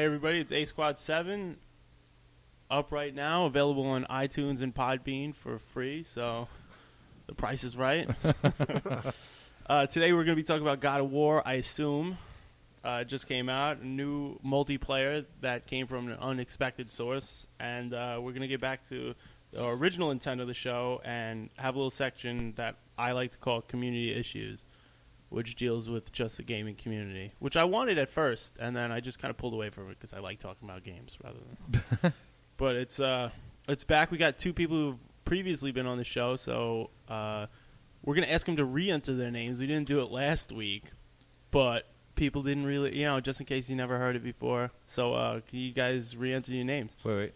Hey everybody, it's A Squad 7 up right now, available on iTunes and Podbean for free, so the price is right. Today we're going to be talking about God of War, I assume. It just came out, a new multiplayer that came from an unexpected source, and we're going to get back to the original intent of the show and have a little section that I like to call Community Issues, which deals with just the gaming community, which I wanted at first, and then I just kind of pulled away from it because I like talking about games rather than. But it's back. We got two people who've previously been on the show, so we're gonna ask them to re-enter their names. We didn't do it last week, but people didn't really, just in case you never heard it before. So can you guys re-enter your names? Wait.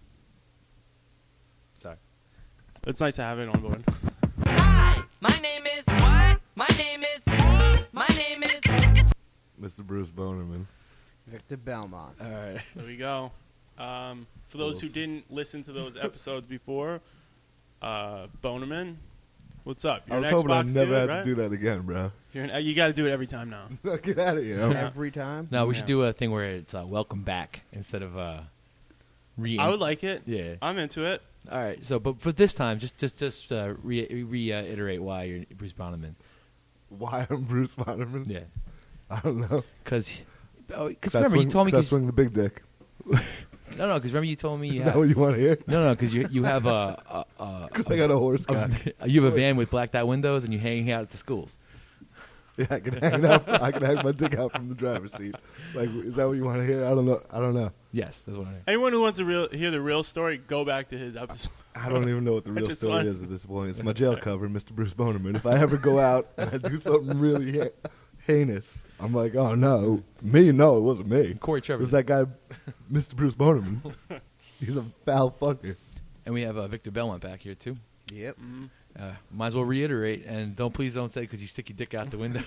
Sorry. It's nice to have it on board. Hi, my name is. What? My name is. My name is. Mr. Bruce Bonerman. Victor Belmont. All right. There we go. For those who didn't listen to those episodes before, Bonerman, what's up? I You're was an hoping I Xbox never dude, had right? to do that again, bro. You got to do it every time now. Get out of here. Every time? No, we Yeah. should do a thing where it's welcome back instead of re. I would like it. Yeah. I'm into it. All right. So, but for this time, just reiterate why you're Bruce Bonerman. Why I'm Bruce Bonerman? Yeah. I don't know. Because remember you told me. I swing the big dick. No, because remember you told me you Is have. that what you want to hear? No, because you have I got a horse guy. you have a van with blacked out windows and you hang out at the schools. Yeah, I can hang my dick out from the driver's seat. Like, is that what you want to hear? I don't know. Yes, that's what I mean. Anyone who wants to hear the real story, go back to his episode. I don't even know what the real just story want- is at this point. It's my jail cover, Mr. Bruce Bonerman. If I ever go out and I do something really heinous, I'm like, oh no, no, it wasn't me. Corey It Trevor. was that guy, Mr. Bruce Bonerman. He's a foul fucker. And we have Victor Belmont back here too. Yep. Might as well reiterate and please don't say because you stick your dick out the window.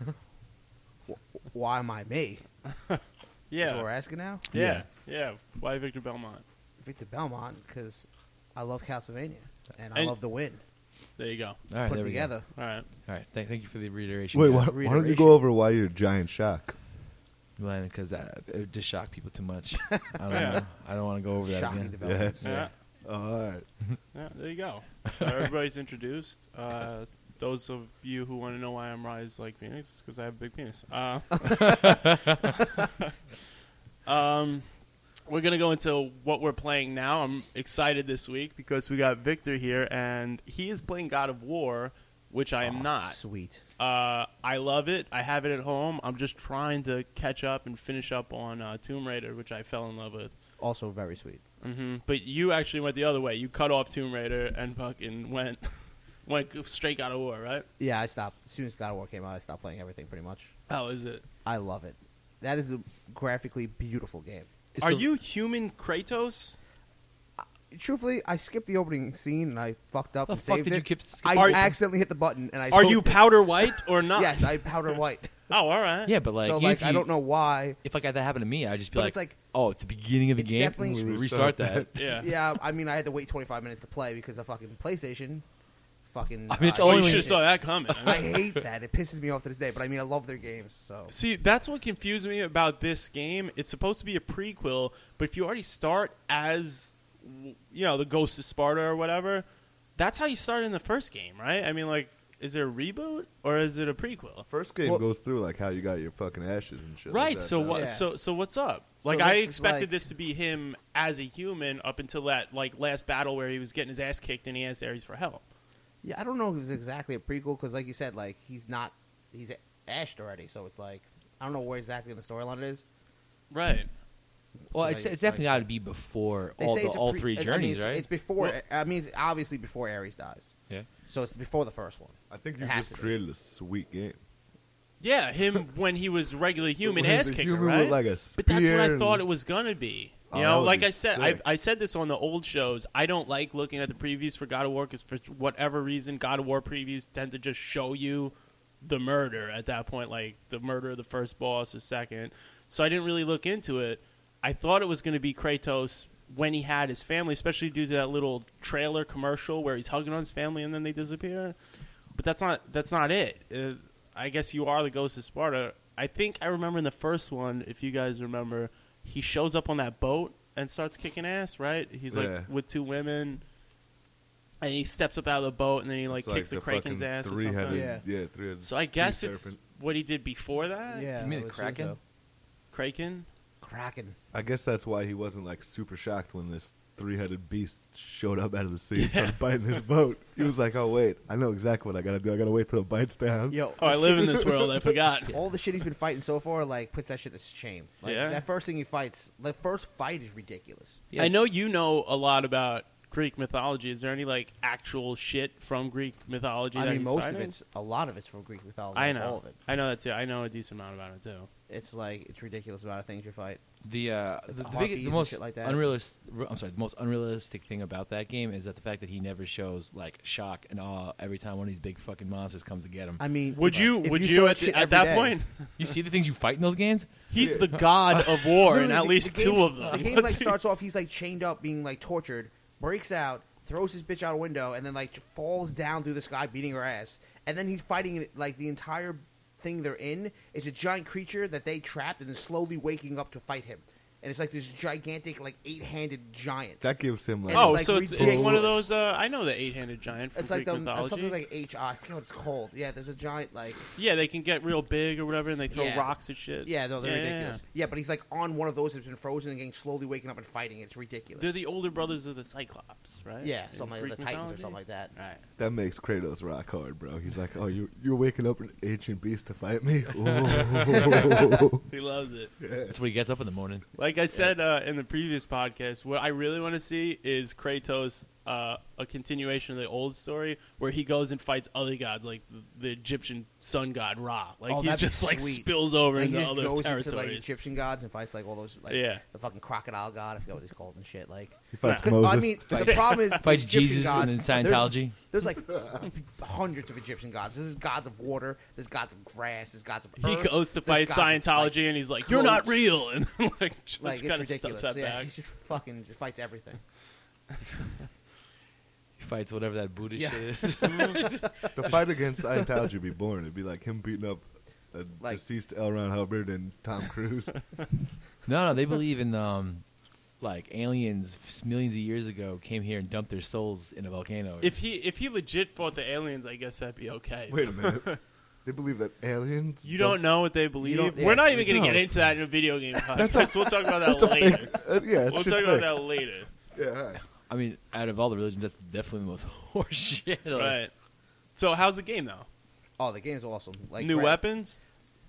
Why am I me? That's what we're Yeah. asking now? Yeah. Why Victor Belmont? Victor Belmont, because I love Castlevania. And I And- love the win. There you go. All right, Put there it we together. All right. go. All right, thank you for the reiteration. Wait, guys. why don't you Reiteration. go over why you're a giant shock? Because it would just shock people too much. I don't Yeah. know. I don't want to go over that Shocking again. developments. Yeah. All right. Yeah, there you go. So everybody's introduced. Those of you who want to know why I'm Rise like Phoenix, because I have a big penis. We're going to go into what we're playing now. I'm excited this week because we got Victor here, and he is playing God of War, which I am Oh, not. Sweet. I love it. I have it at home. I'm just trying to catch up and finish up on Tomb Raider, which I fell in love with. Also very sweet. But you actually went the other way. You cut off Tomb Raider and fucking went straight God of War, right? Yeah, I stopped. As soon as God of War came out, I stopped playing everything pretty much. How is it? I love it. That is a graphically beautiful game. Are you human Kratos? Truthfully, I skipped the opening scene and I fucked up The and fuck saved did it. you skip? I accidentally hit the button and I. Are you powder white or not? Yes, I powder white. Oh, all right. Yeah, but like, so if I don't know why. If like that happened to me, I'd just be But like, it's like- oh, it's the beginning of the It's game. definitely- We'll restart that. Yeah. Yeah, I mean, I had to wait 25 minutes to play because the fucking PlayStation, fucking. I mean, it's Oh, only you when should have saw that coming. I hate that. It pisses me off to this day. But I mean, I love their games. So See, that's what confused me about this game. It's supposed to be a prequel, but if you already start as, the Ghost of Sparta or whatever, that's how you start in the first game, right? I mean, like, is it a reboot or is it a prequel? First game Well- goes through like how you got your fucking ashes and shit. Right. Like that, So no? what? Yeah. So what's up? So Like I this is expected like- this to be him as a human up until that last battle where he was getting his ass kicked and he asked Ares for help. yeah, I don't know if it's exactly a prequel because, like you said, like he's ashed already. So it's like I don't know where exactly in the storyline it is. Right. Well, Like, it's like- definitely got to be before They all say it's a all pre- three I mean, journeys, it's, right? It's before. Well- I mean, it's obviously before Ares dies. Yeah. So it's before the first one. I think It you has just to be. created a sweet game. Yeah, him when he was regular human When he's ass a kicker, human right? with, like, a But that's what I spear thought and- it was gonna be. Oh, You that know, would like be I said, sick. I said this on the old shows. I don't like looking at the previews for God of War because for whatever reason, God of War previews tend to just show you the murder at that point, like the murder of the first boss or second. So I didn't really look into it. I thought it was going to be Kratos when he had his family, especially due to that little trailer commercial where he's hugging on his family and then they disappear. But that's not it. I guess you are the Ghost of Sparta. I think I remember in the first one, if you guys remember, he shows up on that boat and starts kicking ass, right? He's like Yeah. with 2 women, and he steps up out of the boat, and then he like It's kicks the Kraken's fucking ass or three-headed, something. Yeah. three-headed So I sea guess it's serpent. what he did before that. Yeah, You mean I the would assume Kraken? so. Kraken. Kraken. I guess that's why he wasn't like super shocked when this 3-headed beast showed up out of the sea and Yeah. started biting his boat. He was like, "Oh wait, I know exactly what I gotta do. I gotta wait till it bites down." Yo, Oh, I live in this world. I forgot. all the shit he's been fighting so far, like, puts that shit to shame. Like, Yeah. that first thing he fights, the first fight is ridiculous. I know you know a lot about Greek mythology. Is there any like actual shit from Greek mythology? I that mean, he's most fighting? of a lot of it's from Greek mythology. I like, know. all of it. I know that too. I know a decent amount about it too. It's like it's ridiculous amount of things you fight. The harpies and most shit like that. the most unrealistic thing about that game is that the fact that he never shows like shock and awe every time one of these big fucking monsters comes to get him. I mean, Would if- you? if Would saw you that at, shit at every that day- point? You see the things you fight in those games? He's the god of war, and Literally, at the- least the 2 game's- of them. The game like starts off, he's like chained up, being like tortured, breaks out, throws his bitch out a window, and then like falls down through the sky, beating her ass. And then he's fighting like the entire thing they're in is a giant creature that they trapped and is slowly waking up to fight him. And it's like this gigantic, like 8-handed giant. That gives him like And Oh, like so it's ridiculous. one of those. I know the 8-handed giant from It's like Greek mythology. something like I forget what it's called. Yeah, there's a giant like. Yeah, they can get real big or whatever, and they throw Yeah. rocks and shit. Yeah, no, they're Yeah, yeah, ridiculous. Yeah, but he's like on one of those that's been frozen and getting slowly waking up and fighting. It's ridiculous. They're the older brothers of the Cyclops, right? yeah, In something like Greek the Titans or mythology? something like that. Right. that makes Kratos rock hard, bro. He's like, "Oh, you're waking up an ancient beast to fight me." Ooh. He loves it. That's what he gets up in the morning. Like I said in the previous podcast, what I really want to see is Kratos, a continuation of the old story where he goes and fights other gods, like the Egyptian sun god Ra. Like Oh, he that'd be just like sweet. spills over Like, into he just other goes territories. into like Egyptian gods and fights like all those like Yeah. the fucking crocodile god. I forget what he's called and shit. Like, He fights Nah. Moses. I mean, the problem is Fights Egyptian Jesus gods, and then Scientology. There's like hundreds of Egyptian gods. There's gods of water. There's gods of grass. There's gods of He earth, goes to there's fight gods of, Scientology, and he's like, "You're not clothes. real," and like just Like it's kind of ridiculous. steps that Yeah, back. he just fucking just fights everything. He fights whatever that Buddhist Yeah. shit is. The fight against Scientology would be boring. It'd be like him beating up a Like- deceased L. Ron Hubbard and Tom Cruise. No, they believe in like aliens millions of years ago came here and dumped their souls in a volcano. If he legit fought the aliens, I guess that'd be okay. Wait a minute. They believe that aliens. You don't know what they believe. don't- We're not yeah, even going to no. get into that in a video game podcast. We'll talk about that That's a later. fake- yeah, We'll shit's talk about fake. that later. Yeah, all right. I mean, out of all the religions, that's definitely the most horse shit. Like, Right. So how's the game though? Oh, the game's awesome. Like New weapons?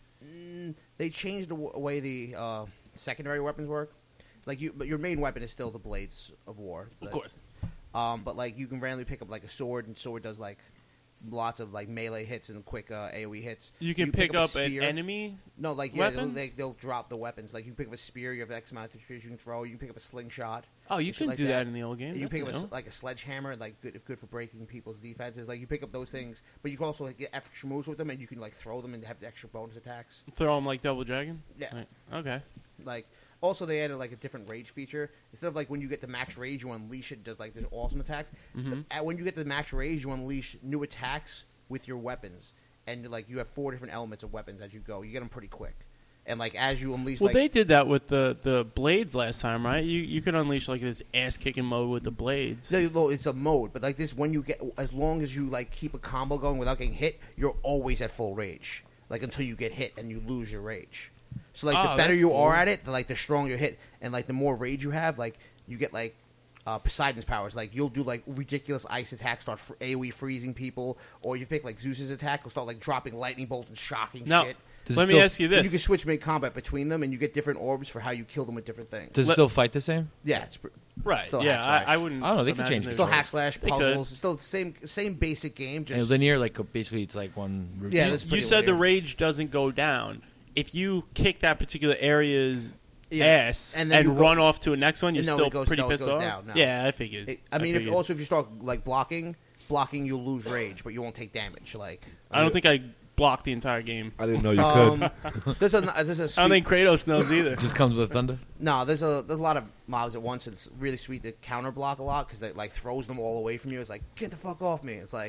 They changed the way the secondary weapons work. Like but your main weapon is still the blades of war. Of course. But like you can randomly pick up like a sword, and sword does like lots of like melee hits and quick AOE hits. You can pick a up an spear. enemy. No, like weapon? they'll drop the weapons. Like you can pick up a spear, you have X amount of spears you can throw. You can pick up a slingshot. Oh, you and shit can like do that in the old game. You That's pick up new. like a sledgehammer, like good for breaking people's defenses. Like you pick up those things, but you can also like get extra moves with them, and you can like throw them and have the extra bonus attacks. Throw them like Double Dragon. Yeah. Right. Okay. Like also they added like a different rage feature. Instead of like when you get the max rage, you unleash it. Does like this awesome attacks. Mhm. When you get the max rage, you unleash new attacks with your weapons, and like you have 4 different elements of weapons as you go. You get them pretty quick, and like as you unleash, Well, like, they did that with the blades last time, right? You could unleash like this ass kicking mode with the blades. no, it's a mode, but like this, when you get, as long as you like keep a combo going without getting hit, you're always at full rage. Like until you get hit and you lose your rage. So like Oh, the better that's you cool. are at it, the stronger your hit, and like the more rage you have, like you get like Poseidon's powers. Like you'll do like ridiculous ice attacks, start AOE freezing people, or you pick like Zeus's attack, will start like dropping lightning bolts and shocking Now, shit. Does it let me still- ask you And this: you can switch mid-combat between them, and you get different orbs for how you kill them with different things. Does it Let- still fight the same? Yeah, it's right? still Yeah, hack slash. I wouldn't. I don't know, they could imagine change there's- still control. hack slash They could. puzzles. It's still the same basic game. Just And linear, like basically, it's like one. Yeah, routine. that's You pretty said the weird. rage doesn't go down. If you kick that particular area's Yeah. ass And and, then you go- run off to the next one, you're No, still it goes- pretty no, it pissed goes off. down, no. Yeah, I figured. I mean, figured. if you start like blocking, you'll lose rage, but you won't take damage. Like I don't think I blocked the entire game. I didn't know you could. there's a I don't think Kratos knows either. It just comes with thunder. no, there's a lot of mobs at once. It's really sweet to counter block a lot because it like throws them all away from you. It's like get the fuck off me. It's like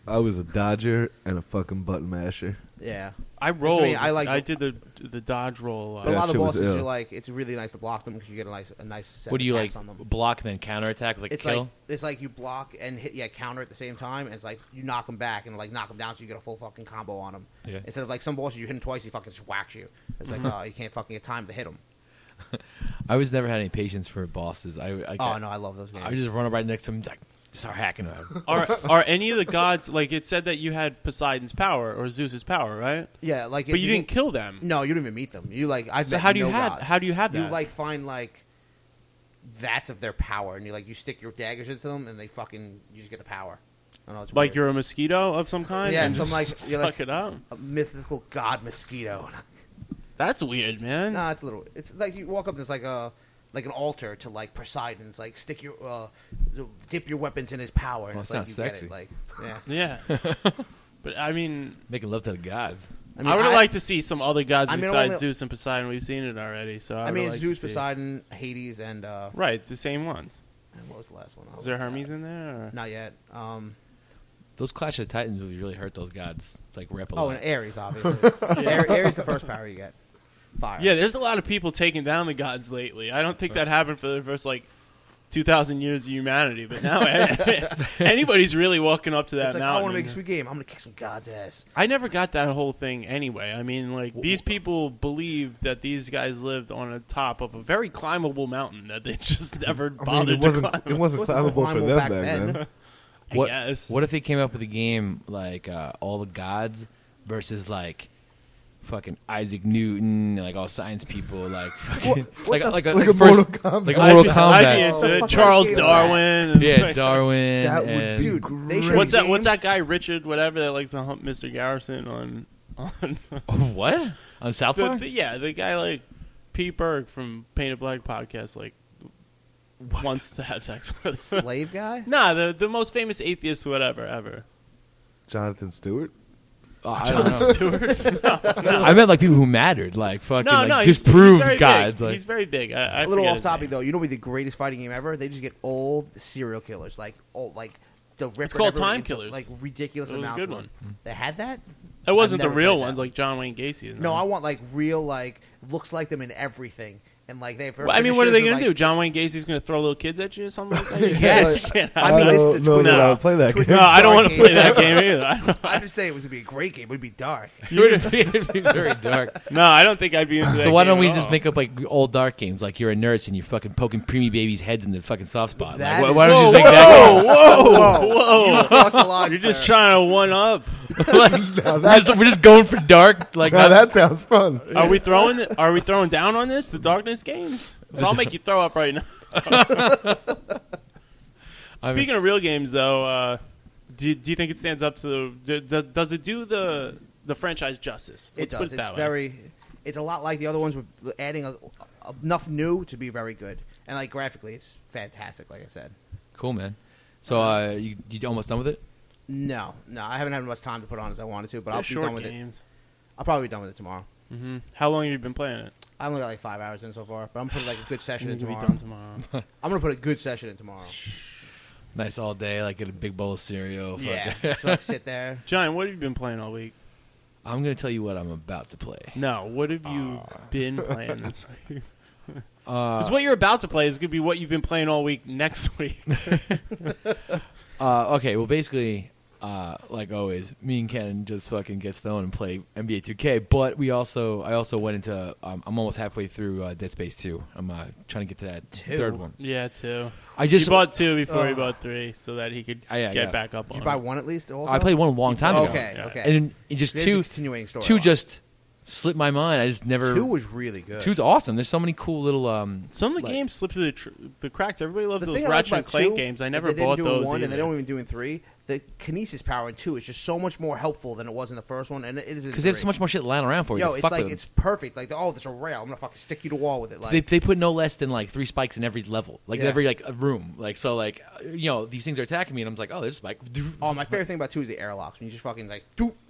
I was a dodger and a fucking button masher. Yeah. I rolled. I did the dodge roll. But a That lot of shit was bosses, ill. you're like, it's really nice to block them because you get a nice set What of do you attacks like? on them. Block then counterattack with like It's kill. like it's like you block and hit counter at the same time, and it's like you knock them back and like knock them down, so you get a full fucking combo on them. Yeah. Instead of like some bosses, you hit them twice, he fucking just whacks you. It's like you can't fucking get time to hit them. I was never had any patience for bosses. I Oh no, I love those games. I just run right next to him, like, start hacking them. Are any of the gods like it said that you had Poseidon's power or Zeus's power, right? yeah, like But you didn't kill them. No, you don't even meet them. You like I've So met how do you no have gods. how do you have that? You like find like vats of their power, and you stick your daggers into them, and you just get the power. I don't know, it's like weird. you're a mosquito of some kind? Yeah, and some, just like, you're suck like- it up. a mythical god mosquito. That's weird, man. No, it's a little. It's like you walk up. There's like an altar to like Poseidon. It's like stick your dip your weapons in his power. And Oh, it's sounds like you sexy. Get it. Like yeah. Yeah. But I mean, Making love to the gods. I would have liked to see some other gods I mean, besides only- Zeus and Poseidon. We've seen it already, so I mean, would it's like Zeus, to see- Poseidon, Hades, and Right, it's the same ones. and what was the last one? Is there Hermes in there? Or? Not yet. Those Clash of the Titans would really hurt those gods. Like rep a lot. And Ares, obviously. Ares is the first power you get. Fire. Yeah, there's a lot of people taking down the gods lately. I don't think that happened for the first 2,000 years of humanity, but now anybody's really walking up to that It's like, mountain. I want to make a sweet game. I'm going to kick some god's ass. I never got that whole thing anyway. I mean, these people believed that these guys lived on the top of a very climbable mountain that they just never bothered to climb. It wasn't It wasn't climbable for climbable them back back then. then. I What, guess. what if they came up with a game like all the gods versus like fucking Isaac Newton, like all science people, like fucking like a Like a first, Mortal Kombat. like a Mortal I'd Kombat. be into it. Oh, Charles fucking Darwin. and, Yeah, Darwin. That would and, be Dude, they great. should- What's that? game? What's that guy Richard? Whatever that likes to hump Mr. Garrison on. what on South Park? The guy Pete Berg from Painted Black podcast wants to have sex with. Slave guy? Nah, the most famous atheist whatever ever. Jonathan Stewart. Oh, I don't know. Stewart. I meant like people who mattered, like fucking No, like he's disprove very gods. Big. Like He's very big. I A little forget off his topic name. though. You know what would be the greatest fighting game ever? They just get old serial killers, the Ripper. It's called and everyone Time into, Killers. Like ridiculous It was a amounts. good of one. them. They had that. It wasn't the never real played ones that. like John Wayne Gacy. No, I want real looks like them in everything, and they have. Well, I mean, what are they going to do? John Wayne Gacy's going to throw little kids at you or something like that? You Yes. can't have I mean, that. it's don't the know that No. I would play that Twist- game. No, I don't want to Dark play game. that game either. I didn't say it was gonna be a great game. It would be dark. it'd be very dark. No, I don't think I'd be into that So why don't game we at just all. make up like old dark games? Like you're a nurse and you're fucking poking preemie babies' heads in the fucking soft spot. That Like, is- why don't you Whoa, just make that? whoa, whoa. Cross the line, You're just sir. trying to one up. We're just going for dark. Like Now that sounds fun. Are we throwing down on this? The darkness games? 'Cause I'll make you throw up right now. Speaking of real games, though, do you think it stands up to does it do the franchise justice? It Let's does. put it It's that way. very. It's a lot like the other ones with adding enough new to be very good, and graphically, it's fantastic. Like I said. cool, man. So you almost done with it? No, I haven't had much time to put on as I wanted to, but They're I'll be short done with it. games. I'll probably be done with it tomorrow. Mm-hmm. How long have you been playing it? I've only got 5 hours in so far, but I'm putting a good session in You're gonna tomorrow. be done tomorrow. I'm gonna put a good session in tomorrow. Nice all day, like get a big bowl of cereal. Yeah, fuck. so sit there. John, what have you been playing all week? I'm gonna tell you what I'm about to play. No, what have you been playing this week? Uh, Because what you're about to play is going to be what you've been playing all week next week. okay, well, basically, like always, me and Ken just fucking get stoned and play NBA 2K. But I also went into. I'm almost halfway through Dead Space 2. I'm trying to get to that third one. Yeah, two. I just He bought 2 before he bought 3 so that he could I got get it. back up Did on you buy it. one at least? Also? I played one a long time ago. Okay, Yeah. okay. And just There's two a continuing story. just slipped my mind. I just never. 2 was really good. Two's awesome. There's so many cool little. Some of the like- games slip through the cracks. Everybody loves The those thing I like Ratchet and about Clank 2 games. I that never they didn't bought do in those 1, either. and they don't even do in 3. The kinesis power in 2 is just so much more helpful than it was in the first one, and it is Because they have so much more shit lying around for you. Yo, to it's fuck like with. it's perfect. Like, oh, there's a rail. I'm gonna fucking stick you to the wall with it. Like, They put no less than like 3 spikes in every level, like Yeah. every like a room, like so these things are attacking me, and I'm like, oh, there's a spike. oh, my favorite thing about 2 is the airlocks. When you just fucking like, doop,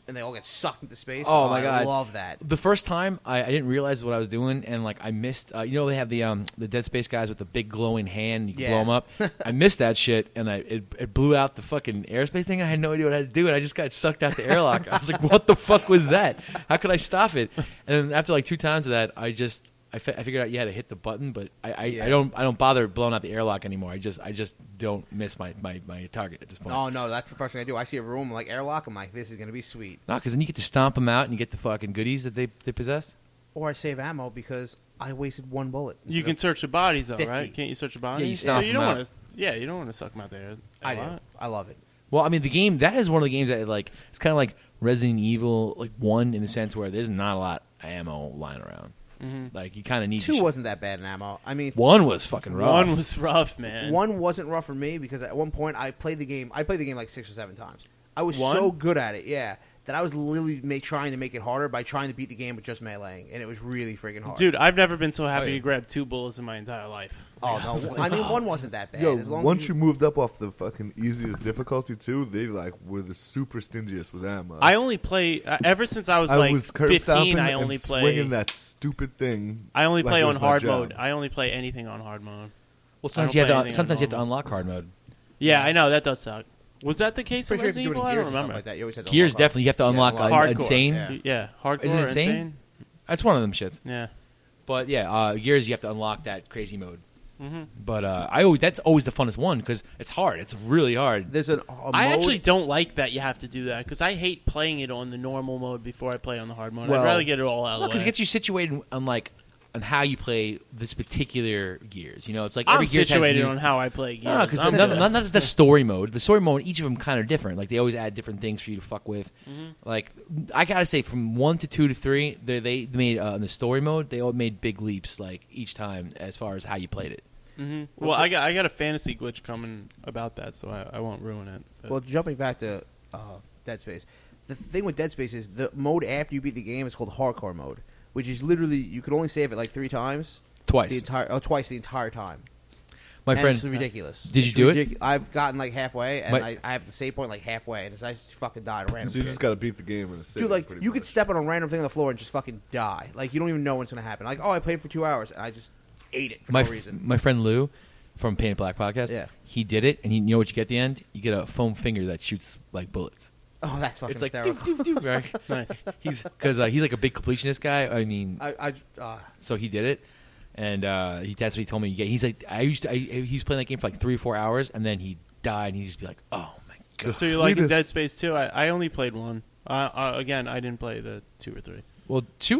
and they all get sucked into space. Oh, my God. I love that. The first time, I didn't realize what I was doing, and like I missed. They have the Dead Space guys with the big glowing hand. You can blow them up. I missed that shit, and it blew out the fucking airspace thing. I had no idea what I had to do, and I just got sucked out the airlock. I was like, "What the fuck was that? How could I stop it?" And then after like 2 times of that, I figured out you had to hit the button, but I don't bother blowing out the airlock anymore. I just don't miss my target at this point. Oh no, that's the first thing I do. I see a room like airlock. I'm like, this is gonna be sweet. No, because then you get to stomp them out and you get the fucking goodies that they possess. Or I save ammo because I wasted 1 bullet. You can search the bodies, though, 50. right? Can't you search the bodies? Yeah, you stomp you don't them out. want to. Yeah, you don't want to suck them out there. I do. I love it. Well, I mean, the game that is one of the games that like it's kind of like Resident Evil like 1 in the sense where there's not a lot of ammo lying around. Mm-hmm. Like you kind of need 2 wasn't that bad in ammo. I mean, 1 was fucking rough. 1 was rough, man. 1 wasn't rough for me because at one point I played the game like 6 or 7 times. I was 1? so good at it, that I was literally trying to make it harder by trying to beat the game with just meleeing, and it was really freaking hard. Dude, I've never been so happy Oh, yeah. to grab 2 bullets in my entire life. Oh no! I mean, 1 wasn't that bad. Yo, as long once as you moved up off the fucking easiest difficulty too, they like were the super stingiest with ammo. I only play ever since I was I like was curb 15. stomping I and only play. swinging that stupid thing. I only like play it on was my hard job. mode. I only play anything on hard mode. Well, I don't sometimes you play have anything to on unlock normal. hard mode. Yeah, I know that does suck. Was that the case in pretty sure if Resident you're Evil? doing I Gears don't and stuff remember. like that, you always had to Gears unlock definitely you have to unlock Hardcore. Insane. Yeah. Yeah, hardcore. Is it Insane? Insane? That's one of them shits. Yeah. But yeah, Gears you have to unlock that crazy mode. Mm-hmm. But that's always the funnest one because it's hard. It's really hard. There's a I mode- actually don't like that you have to do that because I hate playing it on the normal mode before I play on the hard mode. Well, I'd rather get it all out of the Because way. it gets you situated on how you play this particular Gears. You know, it's like I'm every Gears has situated new- on how I play Gears. No, because I'm not good. the story mode. The story mode, each of them kind of different. Like they always add different things for you to fuck with. Mhm. Like I gotta say, from 1 to 2 to 3, they made in the story mode. They all made big leaps like each time as far as how you played it. Mm-hmm. Well, I got a fantasy glitch coming about that, so I won't ruin it. But- Well, jumping back to Dead Space, the thing with Dead Space is the mode after you beat the game is called hardcore mode, which is literally you can only save it like 3 times. Twice. Twice the entire time. My And friend, it's ridiculous. Did you It's do it? I've gotten like halfway, and My- I have the save point like halfway, and I just fucking died random. So you just got to beat the game in a sitting. Dude, like pretty you much. could step on a random thing on the floor and just fucking die. Like you don't even know what's gonna happen. Like, oh, I played for 2 hours and I just ate it for no reason. my friend Lou from Painted Black podcast. Yeah. He did it, and you know what you get at the end? You get a foam finger that shoots like bullets. Oh, that's fucking It's like hysterical. doof, doof, doof, right? nice. He's like a big completionist guy. I mean, so he did it, and that's what he told me. Yeah, he's like, he was playing that game for like 3 or 4 hours, and then he died, and he'd just be like, oh my god. So you're liking sweetest- Dead Space 2? I only played 1. Again, I didn't play the 2 or 3. Well, 2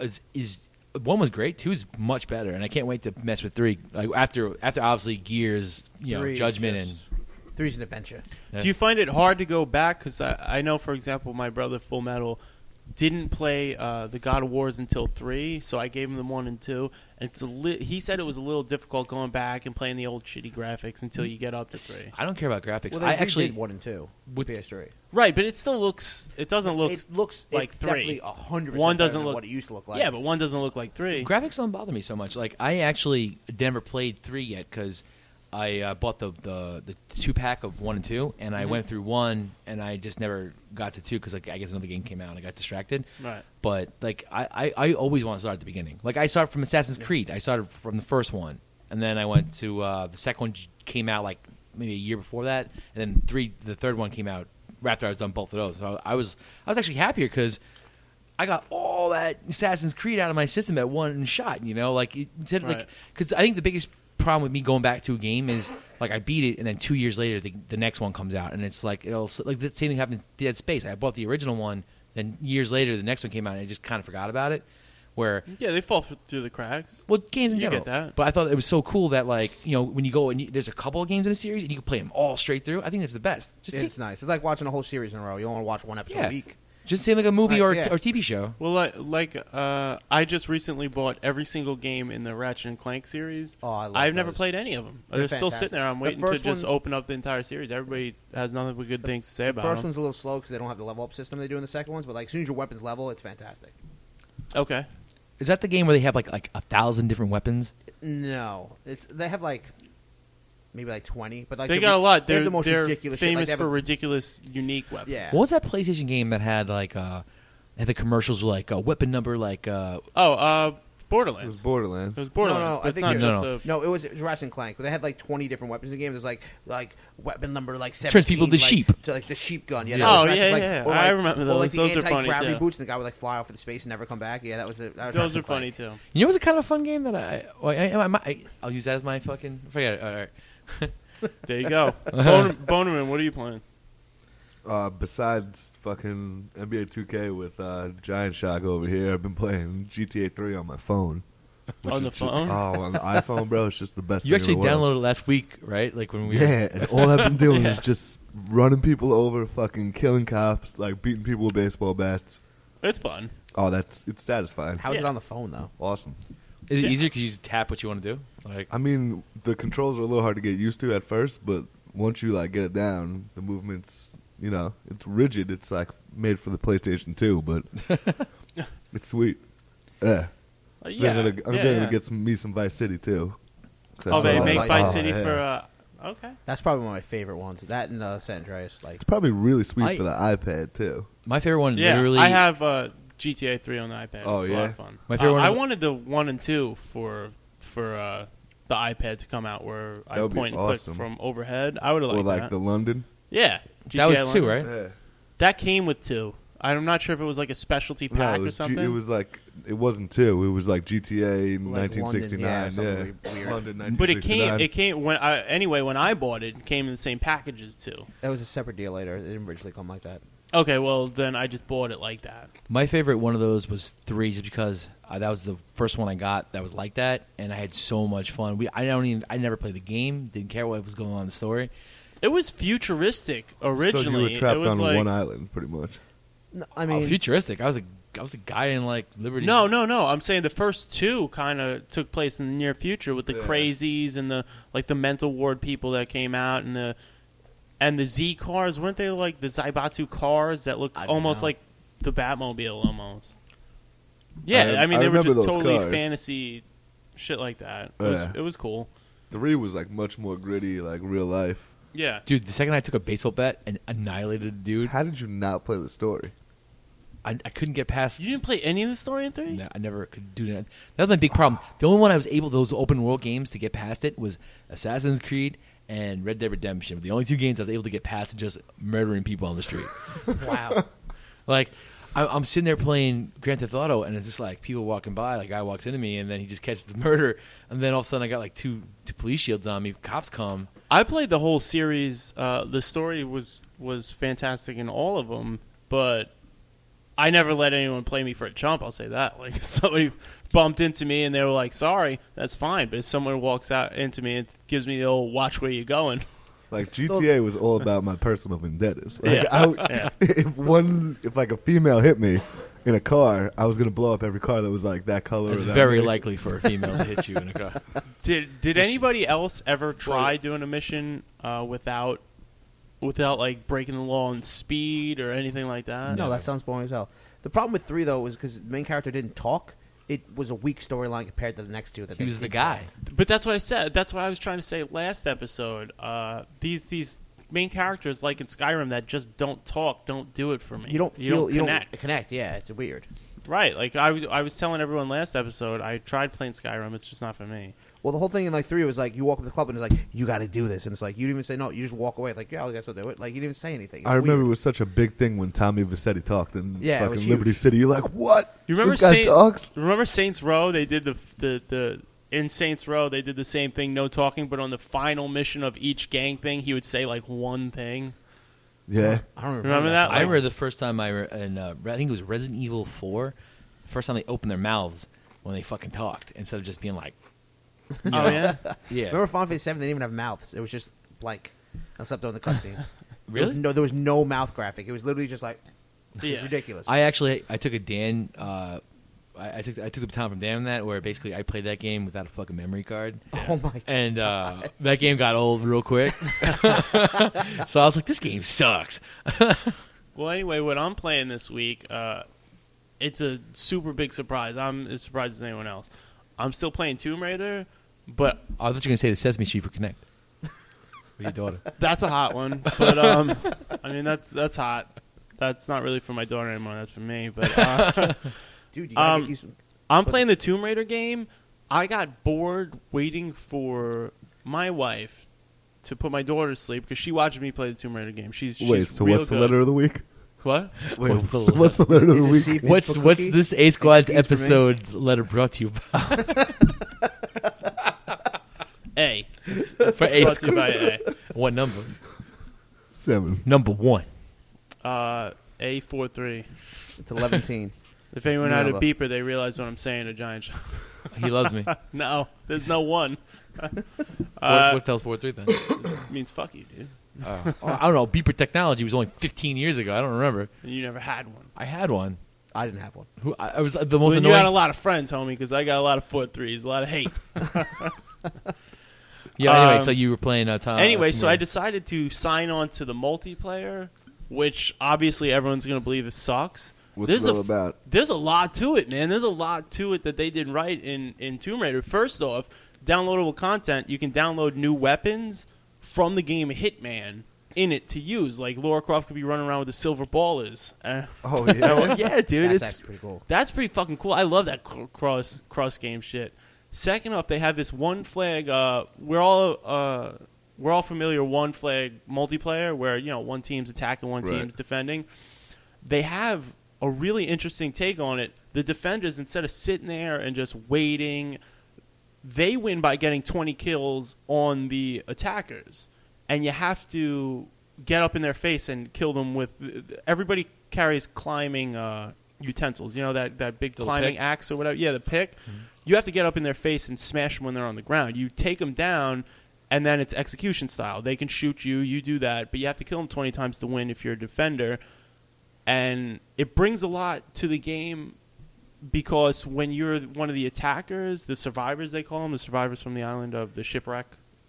is 1 was great. 2 is much better, and I can't wait to mess with 3. Like after obviously Gears, Three is Judgment, just- and 3's an adventure. Yeah. Do you find it hard to go back? Because I know, for example, my brother Full Metal didn't play the God of Wars until 3, so I gave him the 1 and 2. And he said it was a little difficult going back and playing the old shitty graphics until you get up to 3. I don't care about graphics. Well, they I actually 1 and 2 with- PS3. Right, but it still looks. It doesn't look. It looks like it's 3. Definitely 100%. One better doesn't than look- what it used to look like. Yeah, but 1 doesn't look like 3. graphics don't bother me so much. Like I actually never played 3 yet because I bought the 2-pack of 1 and 2, and I Mhm. went through 1, and I just never got to 2 because like, I guess another game came out and I got distracted. Right. But like I always want to start at the beginning. Like I started from Assassin's Creed. I started from the first one, and then I went to the second one came out like maybe a year before that, and then the third one came out after I was done both of those. So I was actually happier because I got all that Assassin's Creed out of my system at one shot. You know, like instead of, Right. like because I think the biggest problem with me going back to a game is like I beat it and then 2 years later the next one comes out and it's like it'll like the same thing happened in Dead Space. I bought the original one, then years later the next one came out and I just kind of forgot about it. Where Yeah, they fall through the cracks. well, games in You general. get that. But I thought it was so cool that like when you go and there's a couple of games in a series and you can play them all straight through. I think that's the best. It's nice. It's like watching a whole series in a row. You don't want to watch one episode Yeah. a week. just seem like a movie Like, or yeah. TV show. Well, I just recently bought every single game in the Ratchet and Clank series. Oh, I love I've never those. played any of them. They're They're still fantastic. sitting there. I'm The waiting to first just one- open up the entire series. Everybody has nothing but good things to say The about first them. one's a little slow because they don't have the level up system they do in the second ones. But like, as soon as your weapons level, it's fantastic. Okay. Is that the game where they have like 1,000 different weapons? No, they have like maybe like 20. But like They got a lot. They have They're, the most they're ridiculous shit. Like, famous they have for a- ridiculous, unique weapons. Yeah. What was that PlayStation game that had like had the commercials were like weapon number like Borderlands. It was Borderlands. It was Borderlands. No, but I it's think not it- just No, a. No, it was Ratchet and Clank, but they had like 20 different weapons in the game. There's like weapon number like 17. Turns people to like, sheep. To like the sheep gun. Yeah. Yeah. that was Oh, Ratchet yeah, and Clank. yeah. Or, I like, remember Or those. like the Those are funny, anti-gravity too. boots, and the guy would like fly off into space and never come back. Yeah, that was Those Ratchet are and funny Clank. too. You know, it was a kind of fun game that I'll use that as my fucking. Forget it. All right. There you go. Bonerman, what are you playing? Besides fucking NBA 2K with Giant Shock over here, I've been playing GTA 3 on my phone. which On the is ju- phone? on the iPhone, bro. It's just the best You thing actually in the world. downloaded it last week, right? Like when we. Yeah, and all I've been doing Yeah. is just running people over, fucking killing cops, like beating people with baseball bats. It's fun. Oh, it's satisfying. How is it Yeah. on the phone though? Awesome. Is it Yeah. easier because you just tap what you want to do? Like. I mean, the controls are a little hard to get used to at first, but once you like get it down, the movements, it's rigid. It's like made for the PlayStation 2, but it's sweet. Yeah. Yeah. I'm yeah, gonna yeah. get some Vice City too. Oh, they all make Vice Vice City. City yeah. for. Okay. That's probably one of my favorite ones. That and San Andreas. Like It's probably really sweet I- for the iPad too. My favorite one, Yeah, literally. I have GTA 3 on the iPad. Oh, It's a lot yeah? of fun. My favorite one I of the- wanted the 1 and 2 for the iPad to come out where I That would be point and click awesome. from overhead. I would have Or liked like that. the London. Yeah. GTA That was two, London. right? Yeah. That came with 2. I'm not sure if it was like a specialty No, pack it or was something. it was like it wasn't 2. It was like GTA Like 1969. London, yeah, something yeah. weird. London but 1969. it came when when I bought it came in the same packages too. that was a separate deal later. It didn't originally come like that. Okay, well then I just bought it like that. My favorite one of those was 3, just because that was the first one I got that was like that, and I had so much fun. I never played the game, didn't care what was going on in the story. It was futuristic So originally. you were trapped it was on like, one island, pretty much. No, I mean, Futuristic. I was a guy in like Liberty. No. I'm saying the first 2 kind of took place in the near future with the Yeah. crazies and the mental ward people that came out and the Z cars. Weren't they like the Zaibatu cars that looked I don't almost know. like the Batmobile almost? Yeah, I I mean they were remember just those totally cars. fantasy shit like that. Yeah. It was cool. 3 was like much more gritty, like real life. Yeah. Dude, the second I took a baseball bat and annihilated a dude, How did you not play the story? I couldn't get past. You didn't play any of the story in 3? No, I never could do that. That was my big problem. The only one I was able, those open world games, to get past it was Assassin's Creed and Red Dead Redemption. The only 2 games I was able to get past just murdering people on the street. wow. Like, I'm sitting there playing Grand Theft Auto, and it's just like people walking by, like a guy walks into me, and then he just catches the murder, and then all of a sudden I got like two police shields on me. Cops come. I played the whole series. The story was fantastic in all of them, but I never let anyone play me for a chump. I'll say that. Like if somebody bumped into me and they were like, "Sorry, that's fine," but if someone walks out into me and gives me the old "watch where you're going," Like GTA was all about my personal vendettas. Like Yeah. if like a female hit me in a car, I was gonna blow up every car that was like that color. It's or that very make. likely for a female to hit you in a car. did anybody else ever try doing a mission without like breaking the law on speed or anything like that? No, that sounds boring as hell. The problem with 3 though was because the main character didn't talk. It was a weak storyline compared to the next 2. That He they was the did guy. But that's what I said. That's what I was trying to say last episode. These main characters, like in Skyrim, that just don't talk, don't do it for me. You don't connect. Don't connect. Yeah, it's weird. Right. Like I was telling everyone last episode, I tried playing Skyrim. It's just not for me. Well, the whole thing in like 3 was like you walk up to the club and it's like you got to do this, and it's like you didn't even say no. You just walk away like yeah, I guess I'll do it. Like you didn't even say anything. It's I remember weird. it was such a big thing when Tommy Vercetti talked in Yeah, it was fucking Liberty huge. City. You're like, what? You remember this guy talks? Remember Saints Row? They did the in Saints Row. They did the same thing, no talking. But on the final mission of each gang thing, he would say like one thing. Yeah. I don't Remember that? I remember the first time I think it was Resident Evil 4. The first time they opened their mouths when they fucking talked instead of just being like, Oh yeah. yeah. Remember Final Fantasy 7? They didn't even have mouths. It was just blank, except during the cutscenes. Really? There was no mouth graphic. It was literally just like it was Yeah. ridiculous. I took a Dan. I took the baton from Dan on that, where basically I played that game without a fucking memory card, Oh my! and that game got old real quick. So I was like, this game sucks. Well, anyway, what I'm playing this week, it's a super big surprise. I'm as surprised as anyone else. I'm still playing Tomb Raider, but I thought you were gonna say the Sesame Street for Connect. with your daughter. That's a hot one, but I mean that's hot. That's not really for my daughter anymore. That's for me. But Dude, you gotta get you some. I'm playing the Tomb Raider game. I got bored waiting for my wife to put my daughter to sleep because she watched me play the Tomb Raider game. She's so real what's good. the letter of the week? What? Wait, What's the what's the letter of the Is it week? C for What's cookie? this A Squad Cookies for me? episode's letter brought to you by? A. For A Brought to you by A. What number? 7. Number 1. A43. It's 11. If anyone had a Never. beeper, they realize what I'm saying. A giant shot. He loves me. No, there's no one. What tells 4-3 then? Means fuck you, dude. I don't know. Beeper technology was only 15 years ago. I don't remember. And you never had one. I had one. I didn't have one. I was the most Well, you annoying. had a lot of friends, homie, because I got a lot of 4-3s, a lot of hate. Yeah. Anyway, so you were playing. Anyway, so I just decided to sign on to the multiplayer, which obviously everyone's going to believe it sucks. What's There's it all a- about? There's a lot to it, man. There's a lot to it that they did right in Tomb Raider. First off, downloadable content. You can download new weapons from the game Hitman in it to use. Like Lara Croft could be running around with the silver ballers. Oh, yeah. Yeah, dude, That's it's actually pretty cool. that's pretty fucking cool. I love that cross game shit. Second off, they have this one flag. We're all familiar one flag multiplayer where one team's attacking, one Right. team's defending. They have a really interesting take on it. The defenders, instead of sitting there and just waiting, they win by getting 20 kills on the attackers, and you have to get up in their face and kill them with. Everybody carries climbing utensils. You know that big The climbing pick? axe or whatever. Yeah, the pick. You have to get up in their face and smash them when they're on the ground. You take them down, and then it's execution style. They can shoot you. You do that, but you have to kill them 20 times to win if you're a defender. And it brings a lot to the game because when you're one of the attackers, the survivors they call them, the survivors from the island of the shipwreck,